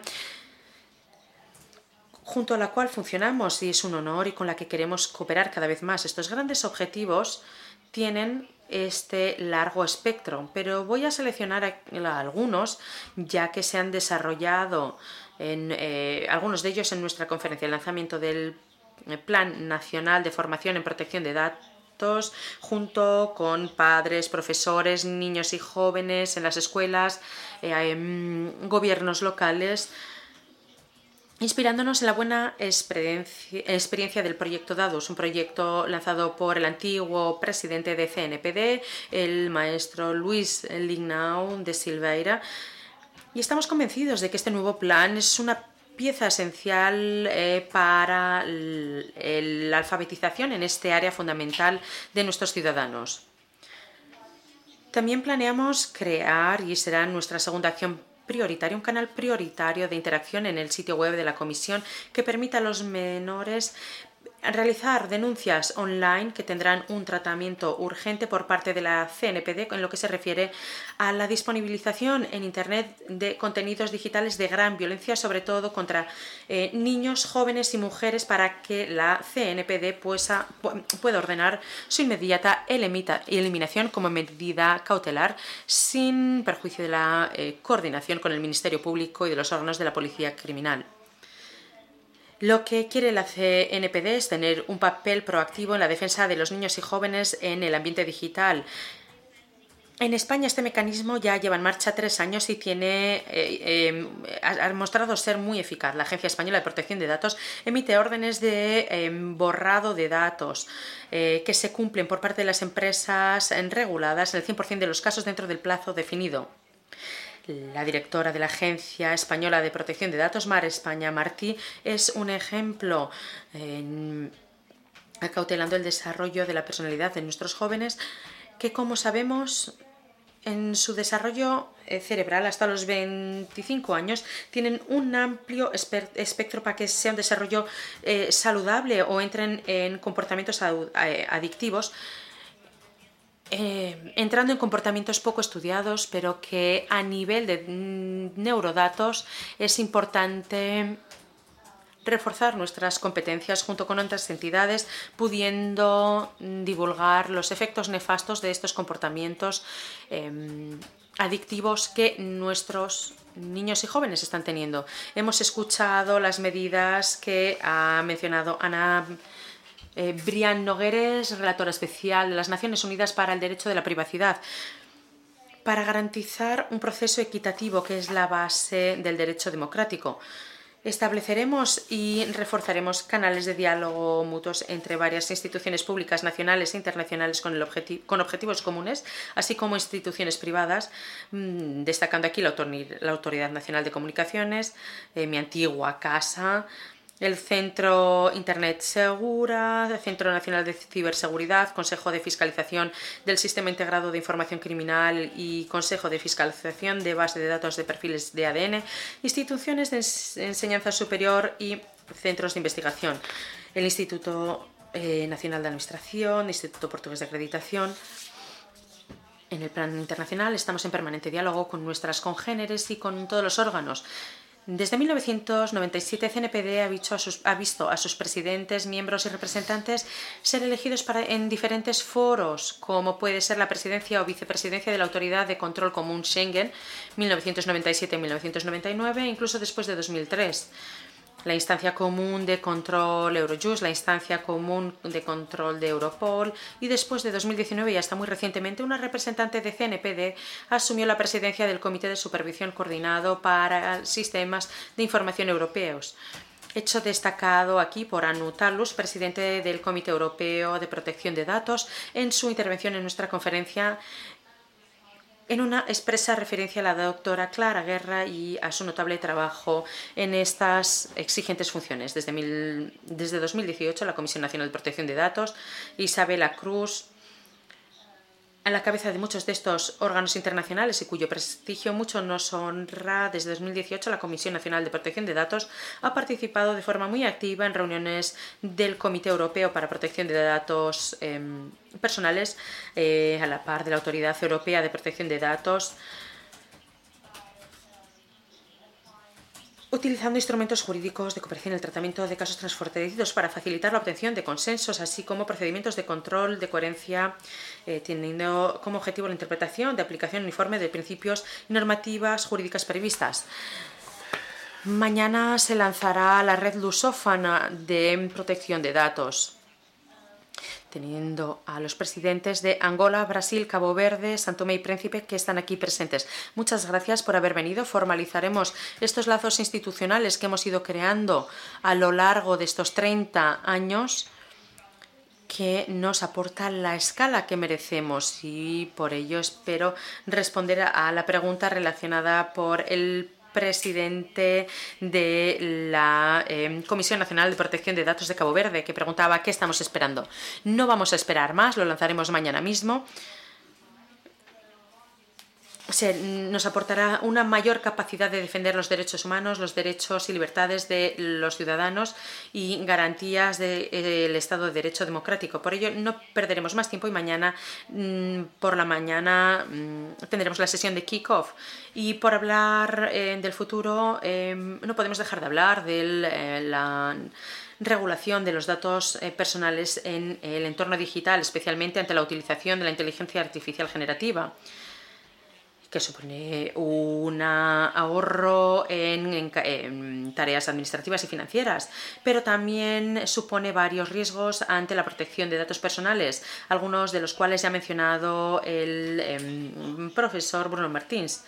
junto a la cual funcionamos y es un honor y con la que queremos cooperar cada vez más. Estos grandes objetivos tienen este largo espectro, pero voy a seleccionar a, a algunos, ya que se han desarrollado en, eh, algunos de ellos en nuestra conferencia. El lanzamiento del Plan Nacional de Formación en Protección de Datos, junto con padres, profesores, niños y jóvenes en las escuelas, eh, gobiernos locales, inspirándonos en la buena experiencia, experiencia del proyecto DADUS, un proyecto lanzado por el antiguo presidente de C N P D, el maestro Luis Lignau de Silveira, y estamos convencidos de que este nuevo plan es una pieza esencial eh, para el, el, la alfabetización en este área fundamental de nuestros ciudadanos. También planeamos crear, y será nuestra segunda acción prioritaria, un canal prioritario de interacción en el sitio web de la Comisión que permita a los menores realizar denuncias online que tendrán un tratamiento urgente por parte de la C N P D en lo que se refiere a la disponibilización en Internet de contenidos digitales de gran violencia, sobre todo contra eh, niños, jóvenes y mujeres, para que la C N P D pueda, pueda ordenar su inmediata eliminación como medida cautelar sin perjuicio de la eh, coordinación con el Ministerio Público y de los órganos de la Policía Criminal. Lo que quiere la C N P D es tener un papel proactivo en la defensa de los niños y jóvenes en el ambiente digital. En España este mecanismo ya lleva en marcha tres años y tiene, eh, eh, ha, ha mostrado ser muy eficaz. La Agencia Española de Protección de Datos emite órdenes de eh, borrado de datos eh, que se cumplen por parte de las empresas reguladas en el cien por cien de los casos dentro del plazo definido. La directora de la Agencia Española de Protección de Datos, Mar España Martí, es un ejemplo eh, acautelando el desarrollo de la personalidad de nuestros jóvenes que, como sabemos, en su desarrollo cerebral hasta los veinticinco años tienen un amplio espectro para que sea un desarrollo eh, saludable o entren en comportamientos adictivos, Eh, entrando en comportamientos poco estudiados, pero que a nivel de neurodatos es importante reforzar nuestras competencias junto con otras entidades, pudiendo divulgar los efectos nefastos de estos comportamientos eh, adictivos que nuestros niños y jóvenes están teniendo. Hemos escuchado las medidas que ha mencionado Ana Eh, Brian Nogueres, relatora especial de las Naciones Unidas para el Derecho de la Privacidad, para garantizar un proceso equitativo que es la base del derecho democrático. Estableceremos y reforzaremos canales de diálogo mutuos entre varias instituciones públicas nacionales e internacionales con, el objeti- con objetivos comunes, así como instituciones privadas, mmm, destacando aquí la, la Autoridad Nacional de Comunicaciones, eh, mi antigua casa, el Centro Internet Segura, el Centro Nacional de Ciberseguridad, Consejo de Fiscalización del Sistema Integrado de Información Criminal y Consejo de Fiscalización de Base de Datos de Perfiles de A D N, instituciones de enseñanza superior y centros de investigación, el Instituto eh, Nacional de Administración, Instituto Portugués de Acreditación. En el plano internacional estamos en permanente diálogo con nuestras congéneres y con todos los órganos. Desde mil novecientos noventa y siete, C N P D ha visto a sus, ha visto a sus presidentes, miembros y representantes ser elegidos para, en diferentes foros, como puede ser la presidencia o vicepresidencia de la Autoridad de Control Común Schengen, mil novecientos noventa y siete a mil novecientos noventa y nueve, e incluso después de dos mil tres. La instancia común de control Eurojust, la instancia común de control de Europol, y después de dos mil diecinueve y hasta muy recientemente una representante de C N P D asumió la presidencia del Comité de Supervisión Coordinado para Sistemas de Información Europeos. hecho destacado aquí por Anu Talus, presidente del Comité Europeo de Protección de Datos, en su intervención en nuestra conferencia, en una expresa referencia a la doctora Clara Guerra y a su notable trabajo en estas exigentes funciones. Desde, mil, desde dos mil dieciocho, la Comisión Nacional de Protección de Datos, Isabela Cruz, a la cabeza de muchos de estos órganos internacionales y cuyo prestigio mucho nos honra, desde dos mil dieciocho la Comisión Nacional de Protección de Datos ha participado de forma muy activa en reuniones del Comité Europeo para Protección de Datos eh, Personales, eh, a la par de la Autoridad Europea de Protección de Datos, utilizando instrumentos jurídicos de cooperación en el tratamiento de casos transfronterizos para facilitar la obtención de consensos, así como procedimientos de control de coherencia, eh, teniendo como objetivo la interpretación de aplicación uniforme de principios y normativas jurídicas previstas. Mañana se lanzará la red lusófona de protección de datos, teniendo a los presidentes de Angola, Brasil, Cabo Verde, São Tomé y Príncipe que están aquí presentes. Muchas gracias por haber venido. Formalizaremos estos lazos institucionales que hemos ido creando a lo largo de estos treinta años, que nos aporta la escala que merecemos, y por ello espero responder a la pregunta relacionada por el presidente de la eh, Comisión Nacional de Protección de Datos de Cabo Verde, que preguntaba qué estamos esperando. No vamos a esperar más, lo lanzaremos mañana mismo. Se nos aportará una mayor capacidad de defender los derechos humanos, los derechos y libertades de los ciudadanos y garantías del de, Estado de Derecho democrático. Por ello, no perderemos más tiempo y mañana mmm, por la mañana mmm, tendremos la sesión de kick-off. Y por hablar eh, del futuro, eh, no podemos dejar de hablar de eh, la regulación de los datos eh, personales en el entorno digital, especialmente ante la utilización de la inteligencia artificial generativa, que supone un ahorro en, en, en tareas administrativas y financieras, pero también supone varios riesgos ante la protección de datos personales, algunos de los cuales ya ha mencionado el eh, profesor Bruno Martins.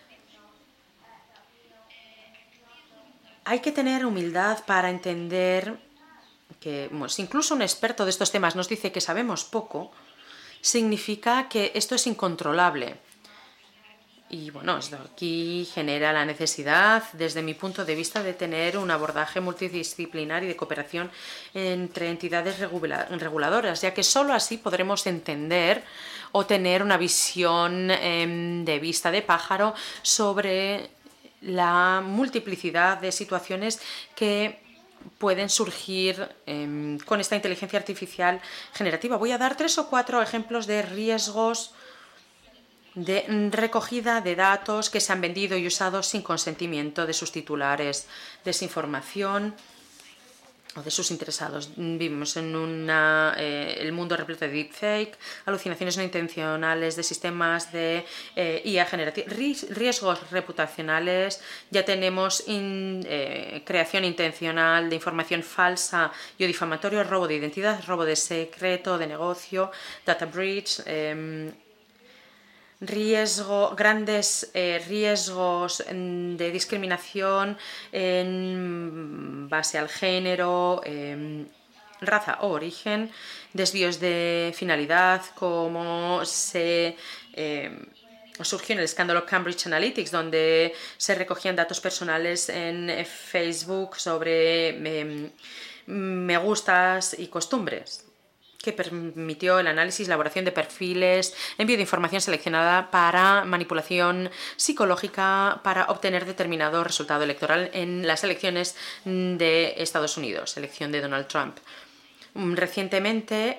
Hay que tener humildad para entender que, bueno, si incluso un experto de estos temas nos dice que sabemos poco, significa que esto es incontrolable. Y bueno, esto aquí genera la necesidad, desde mi punto de vista, de tener un abordaje multidisciplinar y de cooperación entre entidades regula- reguladoras, ya que solo así podremos entender o tener una visión eh, de vista de pájaro sobre la multiplicidad de situaciones que pueden surgir eh, con esta inteligencia artificial generativa. Voy a dar tres o cuatro ejemplos de riesgos de recogida de datos que se han vendido y usado sin consentimiento de sus titulares, desinformación o de sus interesados. Vivimos en una, eh, el mundo repleto de deepfake, alucinaciones no intencionales de sistemas de eh, I A generativa, riesgos reputacionales. Ya tenemos in, eh, creación intencional de información falsa y o difamatorio, robo de identidad, robo de secreto de negocio, data breach, eh, riesgo, grandes eh, riesgos de discriminación en base al género, eh, raza o origen, desvíos de finalidad, como se eh, surgió en el escándalo Cambridge Analytics, donde se recogían datos personales en Facebook sobre eh, me gustas y costumbres, que permitió el análisis, elaboración de perfiles, envío de información seleccionada para manipulación psicológica para obtener determinado resultado electoral en las elecciones de Estados Unidos, elección de Donald Trump. Recientemente,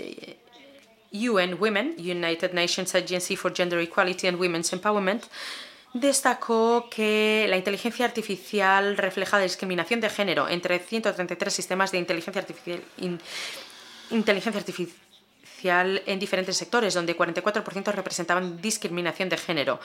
U N Women, United Nations Agency for Gender Equality and Women's Empowerment, destacó que la inteligencia artificial refleja la discriminación de género entre ciento treinta y tres sistemas de inteligencia artificial in, inteligencia artificial en diferentes sectores, donde cuarenta y cuatro por ciento representaban discriminación de género.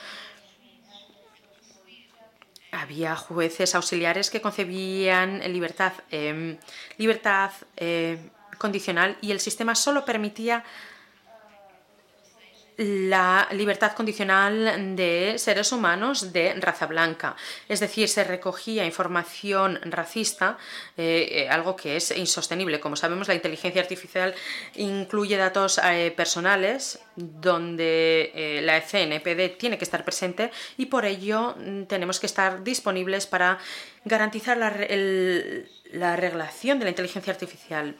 Había jueces auxiliares que concebían libertad, eh, libertad eh, condicional, y el sistema solo permitía la libertad condicional de seres humanos de raza blanca. Es decir, se recogía información racista, eh, algo que es insostenible. Como sabemos, la inteligencia artificial incluye datos eh, personales donde eh, la C N P D tiene que estar presente y por ello tenemos que estar disponibles para garantizar la, el, la regulación de la inteligencia artificial.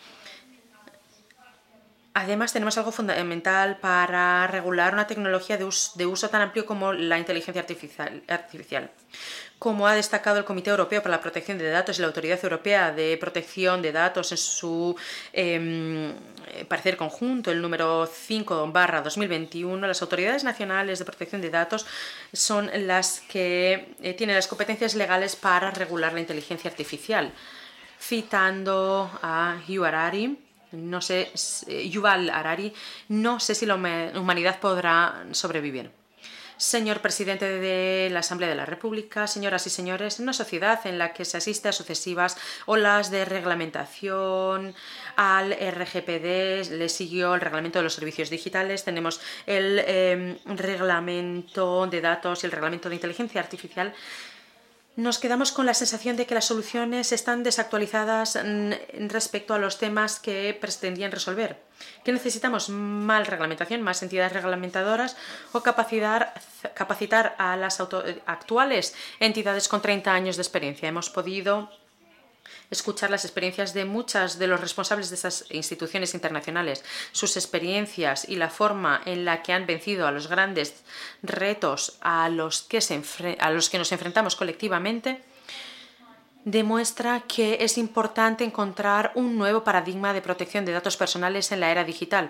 Además, tenemos algo fundamental para regular una tecnología de uso, de uso tan amplio como la inteligencia artificial, artificial. Como ha destacado el Comité Europeo para la Protección de Datos y la Autoridad Europea de Protección de Datos en su eh, parecer conjunto, el número cinco barra dos mil veintiuno, las autoridades nacionales de protección de datos son las que eh, tienen las competencias legales para regular la inteligencia artificial. Citando a Yuval Harari, no sé, Yuval Harari, no sé si la humanidad podrá sobrevivir. Señor presidente de la Asamblea de la República, señoras y señores, en una sociedad en la que se asiste a sucesivas olas de reglamentación, al R G P D le siguió el reglamento de los servicios digitales, tenemos el eh, reglamento de datos y el reglamento de inteligencia artificial. Nos quedamos con la sensación de que las soluciones están desactualizadas respecto a los temas que pretendían resolver. ¿Qué necesitamos? Más reglamentación, más entidades reglamentadoras o capacitar, capacitar a las auto, actuales entidades con treinta años de experiencia. Hemos podido escuchar las experiencias de muchas de los responsables de esas instituciones internacionales, sus experiencias y la forma en la que han vencido a los grandes retos a los que, se a los que nos enfrentamos colectivamente, demuestra que es importante encontrar un nuevo paradigma de protección de datos personales en la era digital.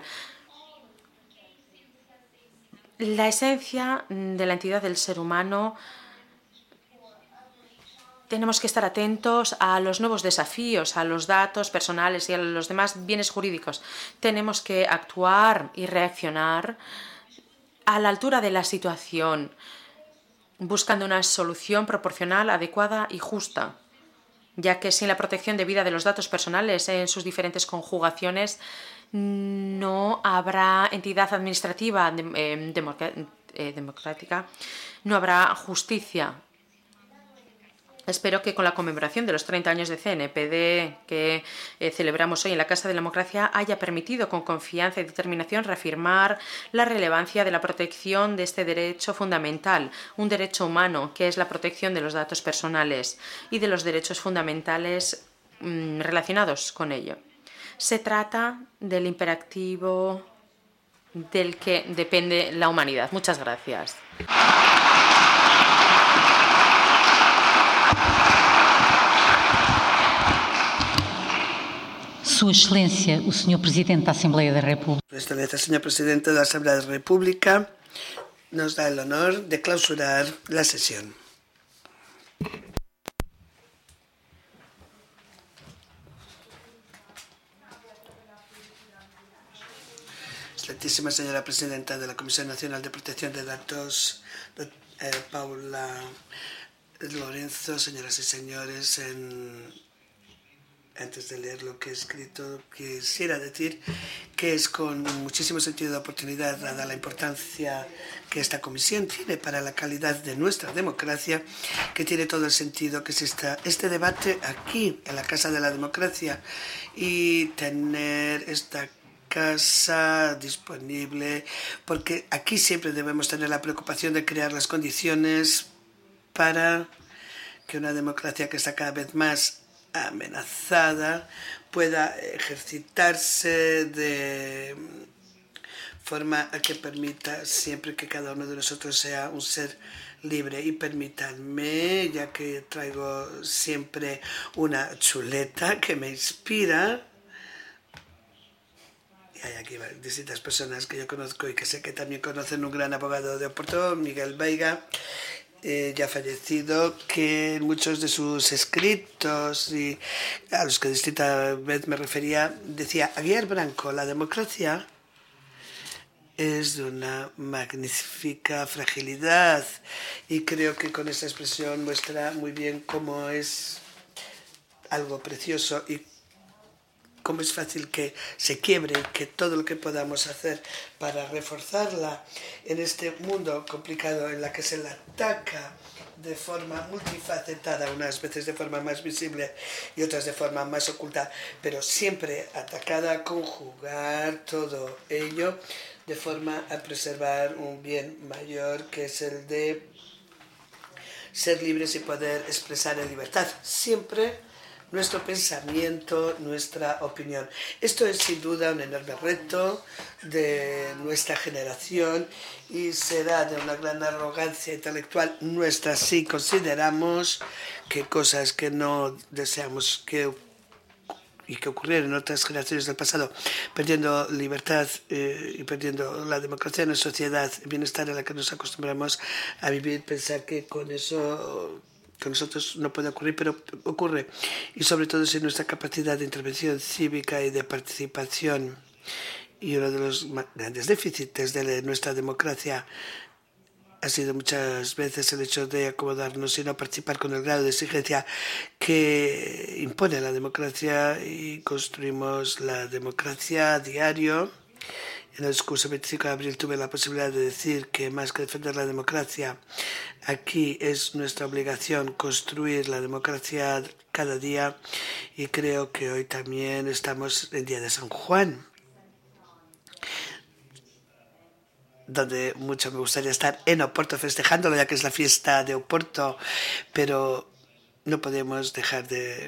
La esencia de la entidad del ser humano. Tenemos que estar atentos a los nuevos desafíos, a los datos personales y a los demás bienes jurídicos. Tenemos que actuar y reaccionar a la altura de la situación, buscando una solución proporcional, adecuada y justa, ya que sin la protección debida de los datos personales en sus diferentes conjugaciones no habrá entidad administrativa eh, democrática, no habrá justicia. Espero que con la conmemoración de los treinta años de C N P D que eh, celebramos hoy en la Casa de la Democracia haya permitido con confianza y determinación reafirmar la relevancia de la protección de este derecho fundamental, un derecho humano que es la protección de los datos personales y de los derechos fundamentales mmm, relacionados con ello. Se trata del imperativo del que depende la humanidad. Muchas gracias. Sua Excelência, o senhor Presidente da Asamblea da República. Excelência, señor Presidente de la Asamblea de la República, nos da el honor de clausurar la sesión. Excelentísima señora Presidenta de la Comisión Nacional de Protección de Datos, eh, Paula Lorenzo, señoras y señores, en... Antes de leer lo que he escrito, quisiera decir que es con muchísimo sentido de oportunidad, dada la importancia que esta comisión tiene para la calidad de nuestra democracia, que tiene todo el sentido que exista este debate aquí, en la Casa de la Democracia, y tener esta casa disponible, porque aquí siempre debemos tener la preocupación de crear las condiciones para que una democracia que está cada vez más amenazada pueda ejercitarse de forma a que permita siempre que cada uno de nosotros sea un ser libre. Y permítanme, ya que traigo siempre una chuleta que me inspira, y hay aquí distintas personas que yo conozco y que sé que también conocen un gran abogado de Oporto, Miguel Veiga, Eh, ya fallecido, que en muchos de sus escritos, y a los que distinta vez me refería, decía: Aguiar Branco, la democracia es de una magnífica fragilidad, y creo que con esa expresión muestra muy bien cómo es algo precioso y cómo es fácil que se quiebre, que todo lo que podamos hacer para reforzarla en este mundo complicado en la que se la ataca de forma multifacetada, unas veces de forma más visible y otras de forma más oculta, pero siempre atacada, conjugar todo ello de forma a preservar un bien mayor, que es el de ser libres y poder expresar en libertad siempre nuestro pensamiento, nuestra opinión. Esto es sin duda un enorme reto de nuestra generación y será de una gran arrogancia intelectual nuestra si consideramos que cosas que no deseamos que y que ocurrieron en otras generaciones del pasado, perdiendo libertad eh, y perdiendo la democracia en la sociedad, el bienestar en la que nos acostumbramos a vivir, pensar que con eso con nosotros no puede ocurrir, pero ocurre. Y sobre todo si nuestra capacidad de intervención cívica y de participación, y uno de los grandes déficits de nuestra democracia ha sido muchas veces el hecho de acomodarnos y no participar con el grado de exigencia que impone la democracia, y construimos la democracia a diario. En el discurso veinticinco de abril tuve la posibilidad de decir que más que defender la democracia, aquí es nuestra obligación construir la democracia cada día, y creo que hoy también estamos en Día de San Juan, donde mucho me gustaría estar en Oporto festejándolo, ya que es la fiesta de Oporto, pero no podemos dejar de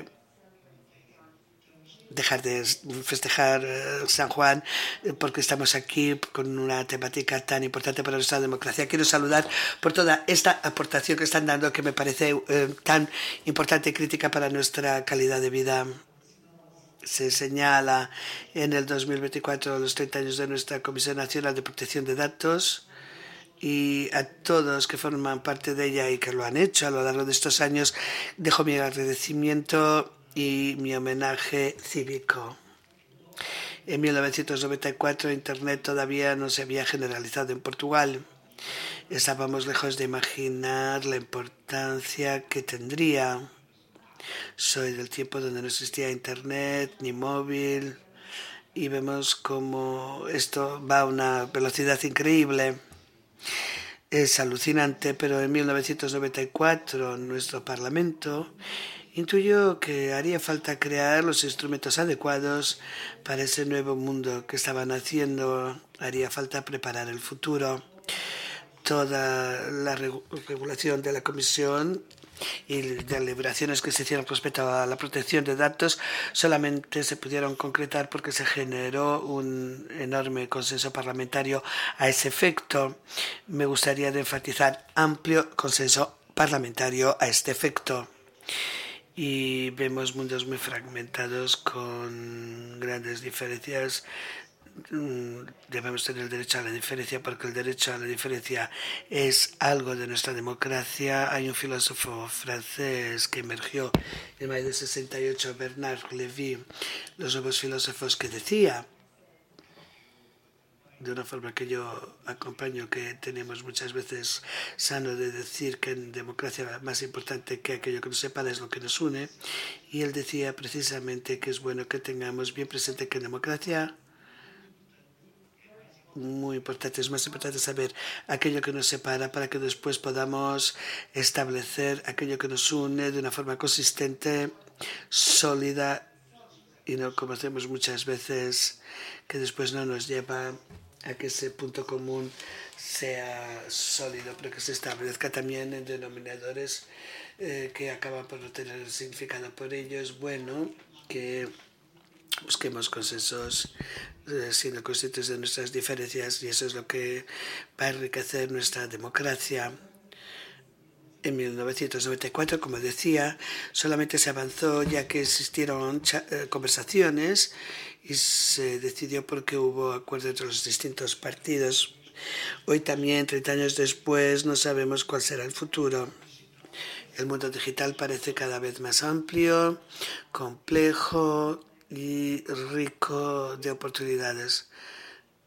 dejar de festejar San Juan porque estamos aquí con una temática tan importante para nuestra democracia. Quiero saludar por toda esta aportación que están dando, que me parece eh, tan importante y crítica para nuestra calidad de vida. Se señala en el dos mil veinticuatro los treinta años de nuestra Comisión Nacional de Protección de Datos, y a todos que forman parte de ella y que lo han hecho a lo largo de estos años dejo mi agradecimiento y mi homenaje cívico. En mil novecientos noventa y cuatro Internet todavía no se había generalizado en Portugal. Estábamos lejos de imaginar la importancia que tendría. Soy del tiempo donde no existía Internet ni móvil, y vemos cómo esto va a una velocidad increíble. Es alucinante, pero en mil novecientos noventa y cuatro nuestro Parlamento intuyó que haría falta crear los instrumentos adecuados para ese nuevo mundo que estaban haciendo. Haría falta preparar el futuro. Toda la regulación de la Comisión y de liberaciones que se hicieron respecto a la protección de datos solamente se pudieron concretar porque se generó un enorme consenso parlamentario a ese efecto. Me gustaría enfatizar amplio consenso parlamentario a este efecto. Y vemos mundos muy fragmentados con grandes diferencias. Debemos tener el derecho a la diferencia, porque el derecho a la diferencia es algo de nuestra democracia. Hay un filósofo francés que emergió en mayo de sesenta y ocho, Bernard Lévy, los nuevos filósofos, que decía, de una forma que yo acompaño, que tenemos muchas veces sano de decir que en democracia más importante que aquello que nos separa es lo que nos une, y él decía precisamente que es bueno que tengamos bien presente que en democracia muy importante, es más importante saber aquello que nos separa para que después podamos establecer aquello que nos une de una forma consistente, sólida, y no como hacemos muchas veces, que después no nos lleva a que ese punto común sea sólido, pero que se establezca también en denominadores eh, que acaban por no tener significado. Por ello es bueno que busquemos consensos eh, siendo conscientes de nuestras diferencias, y eso es lo que va a enriquecer nuestra democracia. En mil novecientos noventa y cuatro, como decía, solamente se avanzó ya que existieron eh, conversaciones y se decidió porque hubo acuerdo entre los distintos partidos. Hoy también, treinta años después, no sabemos cuál será el futuro. El mundo digital parece cada vez más amplio, complejo y rico de oportunidades.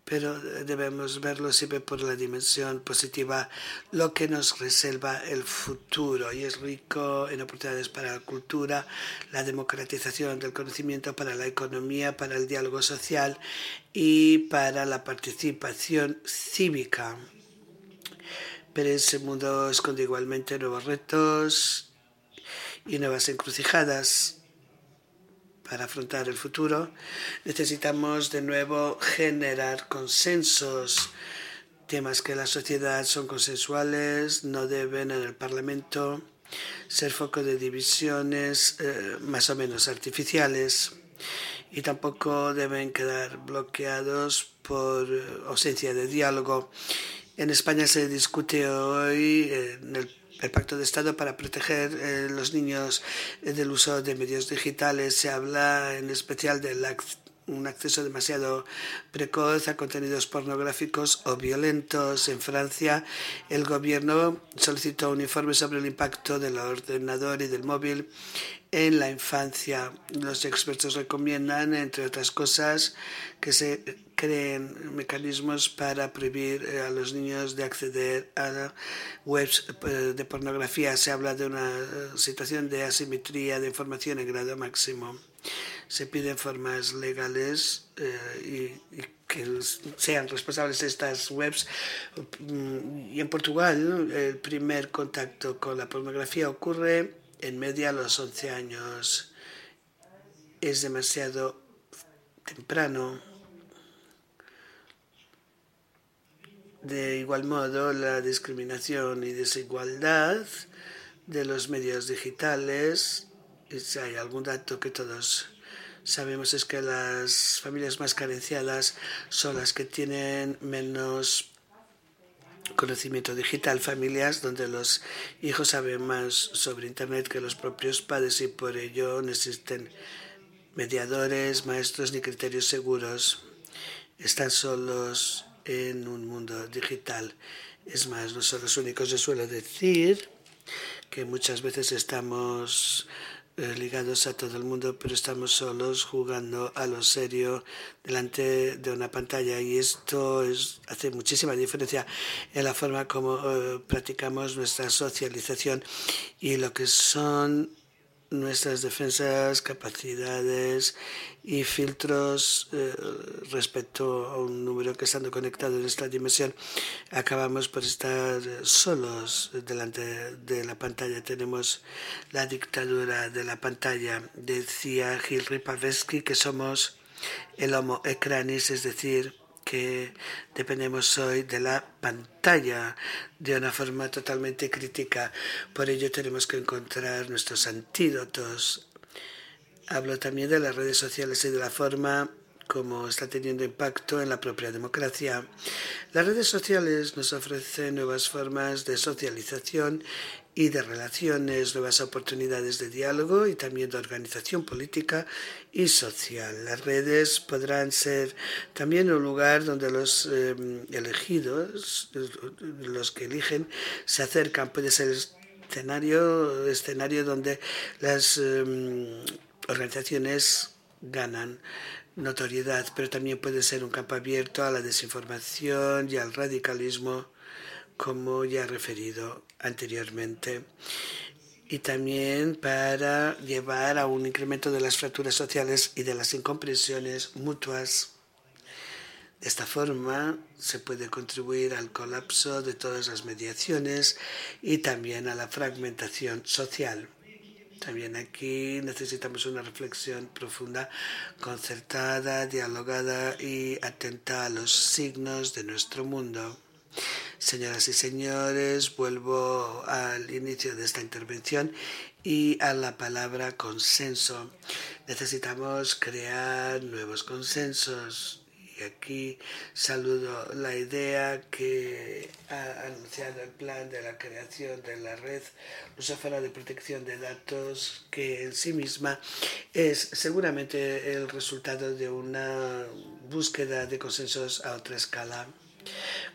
pero debemos verlo siempre por la dimensión positiva, lo que nos reserva el futuro, y es rico en oportunidades para la cultura, la democratización del conocimiento, para la economía, para el diálogo social y para la participación cívica. Pero ese mundo esconde igualmente nuevos retos y nuevas encrucijadas. Para afrontar el futuro necesitamos de nuevo generar consensos. Temas que en la sociedad son consensuales no deben en el Parlamento ser foco de divisiones eh, más o menos artificiales, y tampoco deben quedar bloqueados por eh, ausencia de diálogo. En España se discute hoy eh, en el El Pacto de Estado para proteger a eh, los niños eh, del uso de medios digitales. Se habla en especial de la, un acceso demasiado precoz a contenidos pornográficos o violentos. En Francia, el gobierno solicitó un informe sobre el impacto del ordenador y del móvil en la infancia. Los expertos recomiendan, entre otras cosas, que se creen mecanismos para prohibir a los niños de acceder a webs de pornografía. Se habla de una situación de asimetría de información en grado máximo. Se piden formas legales eh, y, y que sean responsables de estas webs. Y en Portugal, el primer contacto con la pornografía ocurre en media a los once años. Es demasiado temprano. De igual modo, la discriminación y desigualdad de los medios digitales, y si hay algún dato que todos sabemos, es que las familias más carenciadas son las que tienen menos conocimiento digital, familias donde los hijos saben más sobre Internet que los propios padres, y por ello no existen mediadores, maestros ni criterios seguros. Están solos en un mundo digital. Es más, no son los únicos. Yo suelo decir que muchas veces estamos eh, ligados a todo el mundo, pero estamos solos jugando a lo serio delante de una pantalla, y esto es, hace muchísima diferencia en la forma como eh, practicamos nuestra socialización y lo que son nuestras defensas, capacidades y filtros eh, respecto a un número que, estando conectado en esta dimensión, acabamos por estar solos delante de la pantalla. Tenemos la dictadura de la pantalla. Decía Gil Ripavetsky que somos el homo ekranis, es decir, que dependemos hoy de la pantalla de una forma totalmente crítica. Por ello tenemos que encontrar nuestros antídotos. Hablo también de las redes sociales y de la forma como está teniendo impacto en la propia democracia. Las redes sociales nos ofrecen nuevas formas de socialización y de relaciones, nuevas oportunidades de diálogo y también de organización política y social. Las redes podrán ser también un lugar donde los eh, elegidos, los que eligen, se acercan. Puede ser escenario, escenario donde las eh, organizaciones ganan notoriedad, pero también puede ser un campo abierto a la desinformación y al radicalismo, como ya he referido anteriormente, y también para llevar a un incremento de las fracturas sociales y de las incomprensiones mutuas. De esta forma se puede contribuir al colapso de todas las mediaciones y también a la fragmentación social. También aquí necesitamos una reflexión profunda, concertada, dialogada y atenta a los signos de nuestro mundo. Señoras y señores, vuelvo al inicio de esta intervención y a la palabra consenso. Necesitamos crear nuevos consensos. Y aquí saludo la idea que ha anunciado el plan de la creación de la red lusófona de protección de datos, que en sí misma es seguramente el resultado de una búsqueda de consensos a otra escala.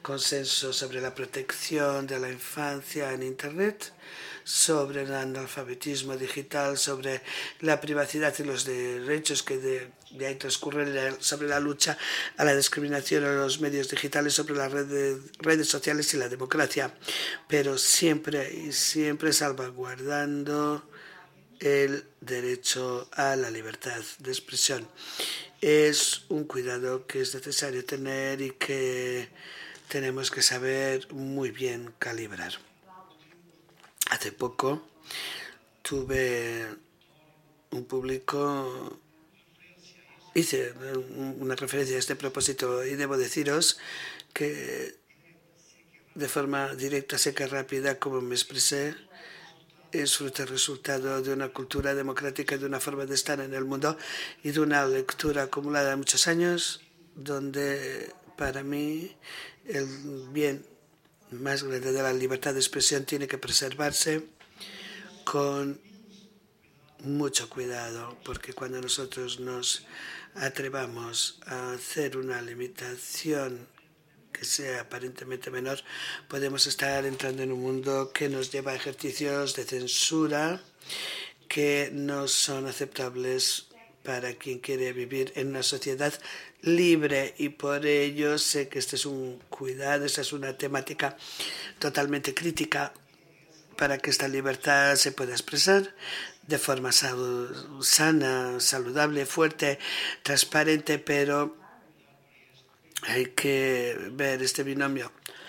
consenso sobre la protección de la infancia en Internet, sobre el analfabetismo digital, sobre la privacidad y los derechos que de, de ahí transcurren, sobre la lucha a la discriminación en los medios digitales, sobre las redes, redes sociales y la democracia, pero siempre y siempre salvaguardando el derecho a la libertad de expresión. Es un cuidado que es necesario tener y que tenemos que saber muy bien calibrar. Hace poco tuve un público, hice una referencia a este propósito y debo deciros que de forma directa, seca, rápida, como me expresé, es fruto y resultado de una cultura democrática, de una forma de estar en el mundo y de una lectura acumulada de muchos años, donde para mí el bien más grande de la libertad de expresión tiene que preservarse con mucho cuidado, porque cuando nosotros nos atrevamos a hacer una limitación que sea aparentemente menor, podemos estar entrando en un mundo que nos lleva a ejercicios de censura que no son aceptables para quien quiere vivir en una sociedad libre, y por ello sé que este es un cuidado, esta es una temática totalmente crítica para que esta libertad se pueda expresar de forma sal- sana, saludable, fuerte, transparente, pero hay que ver este binomio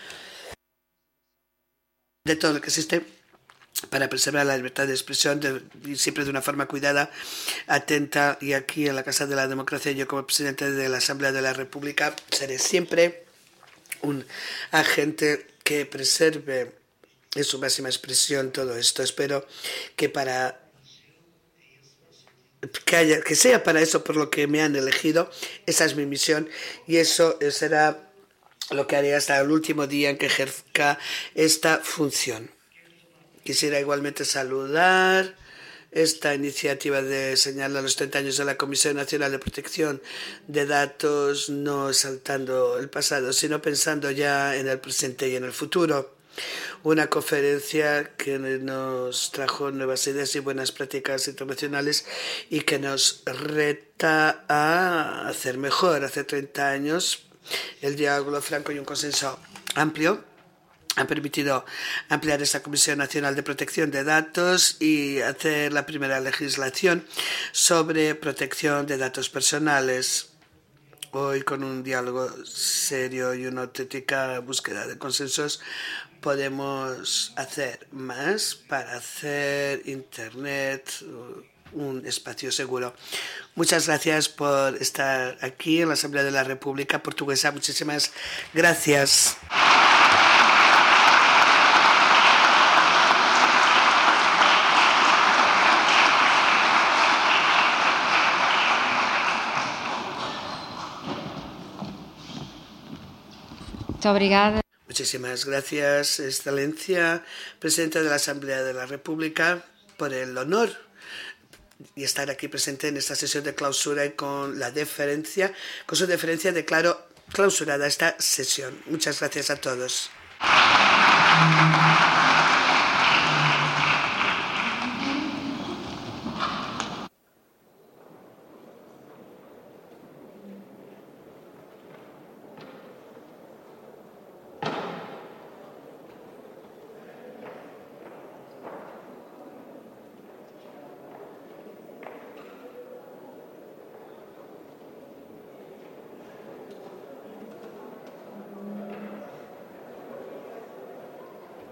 de todo lo que existe para preservar la libertad de expresión, de, y siempre de una forma cuidada, atenta. Y aquí en la Casa de la Democracia, yo como presidente de la Asamblea de la República seré siempre un agente que preserve en su máxima expresión todo esto. Espero que para que, haya, que sea para eso por lo que me han elegido. Esa es mi misión y eso será lo que haré hasta el último día en que ejerza esta función. Quisiera igualmente saludar esta iniciativa de señalar los treinta años de la Comisión Nacional de Protección de Datos, no saltando el pasado, sino pensando ya en el presente y en el futuro. Una conferencia que nos trajo nuevas ideas y buenas prácticas internacionales y que nos reta a hacer mejor. Hace treinta años el diálogo franco y un consenso amplio han permitido ampliar esta Comisión Nacional de Protección de Datos y hacer la primera legislación sobre protección de datos personales. Hoy, con un diálogo serio y una auténtica búsqueda de consensos, podemos hacer más para hacer Internet un espacio seguro. Muchas gracias por estar aquí en la Asamblea de la República Portuguesa. Muchísimas gracias. Obrigada. Muchísimas gracias, Excelencia, Presidenta de la Asamblea de la República, por el honor y estar aquí presente en esta sesión de clausura, y con la deferencia, con su deferencia declaro clausurada esta sesión. Muchas gracias a todos.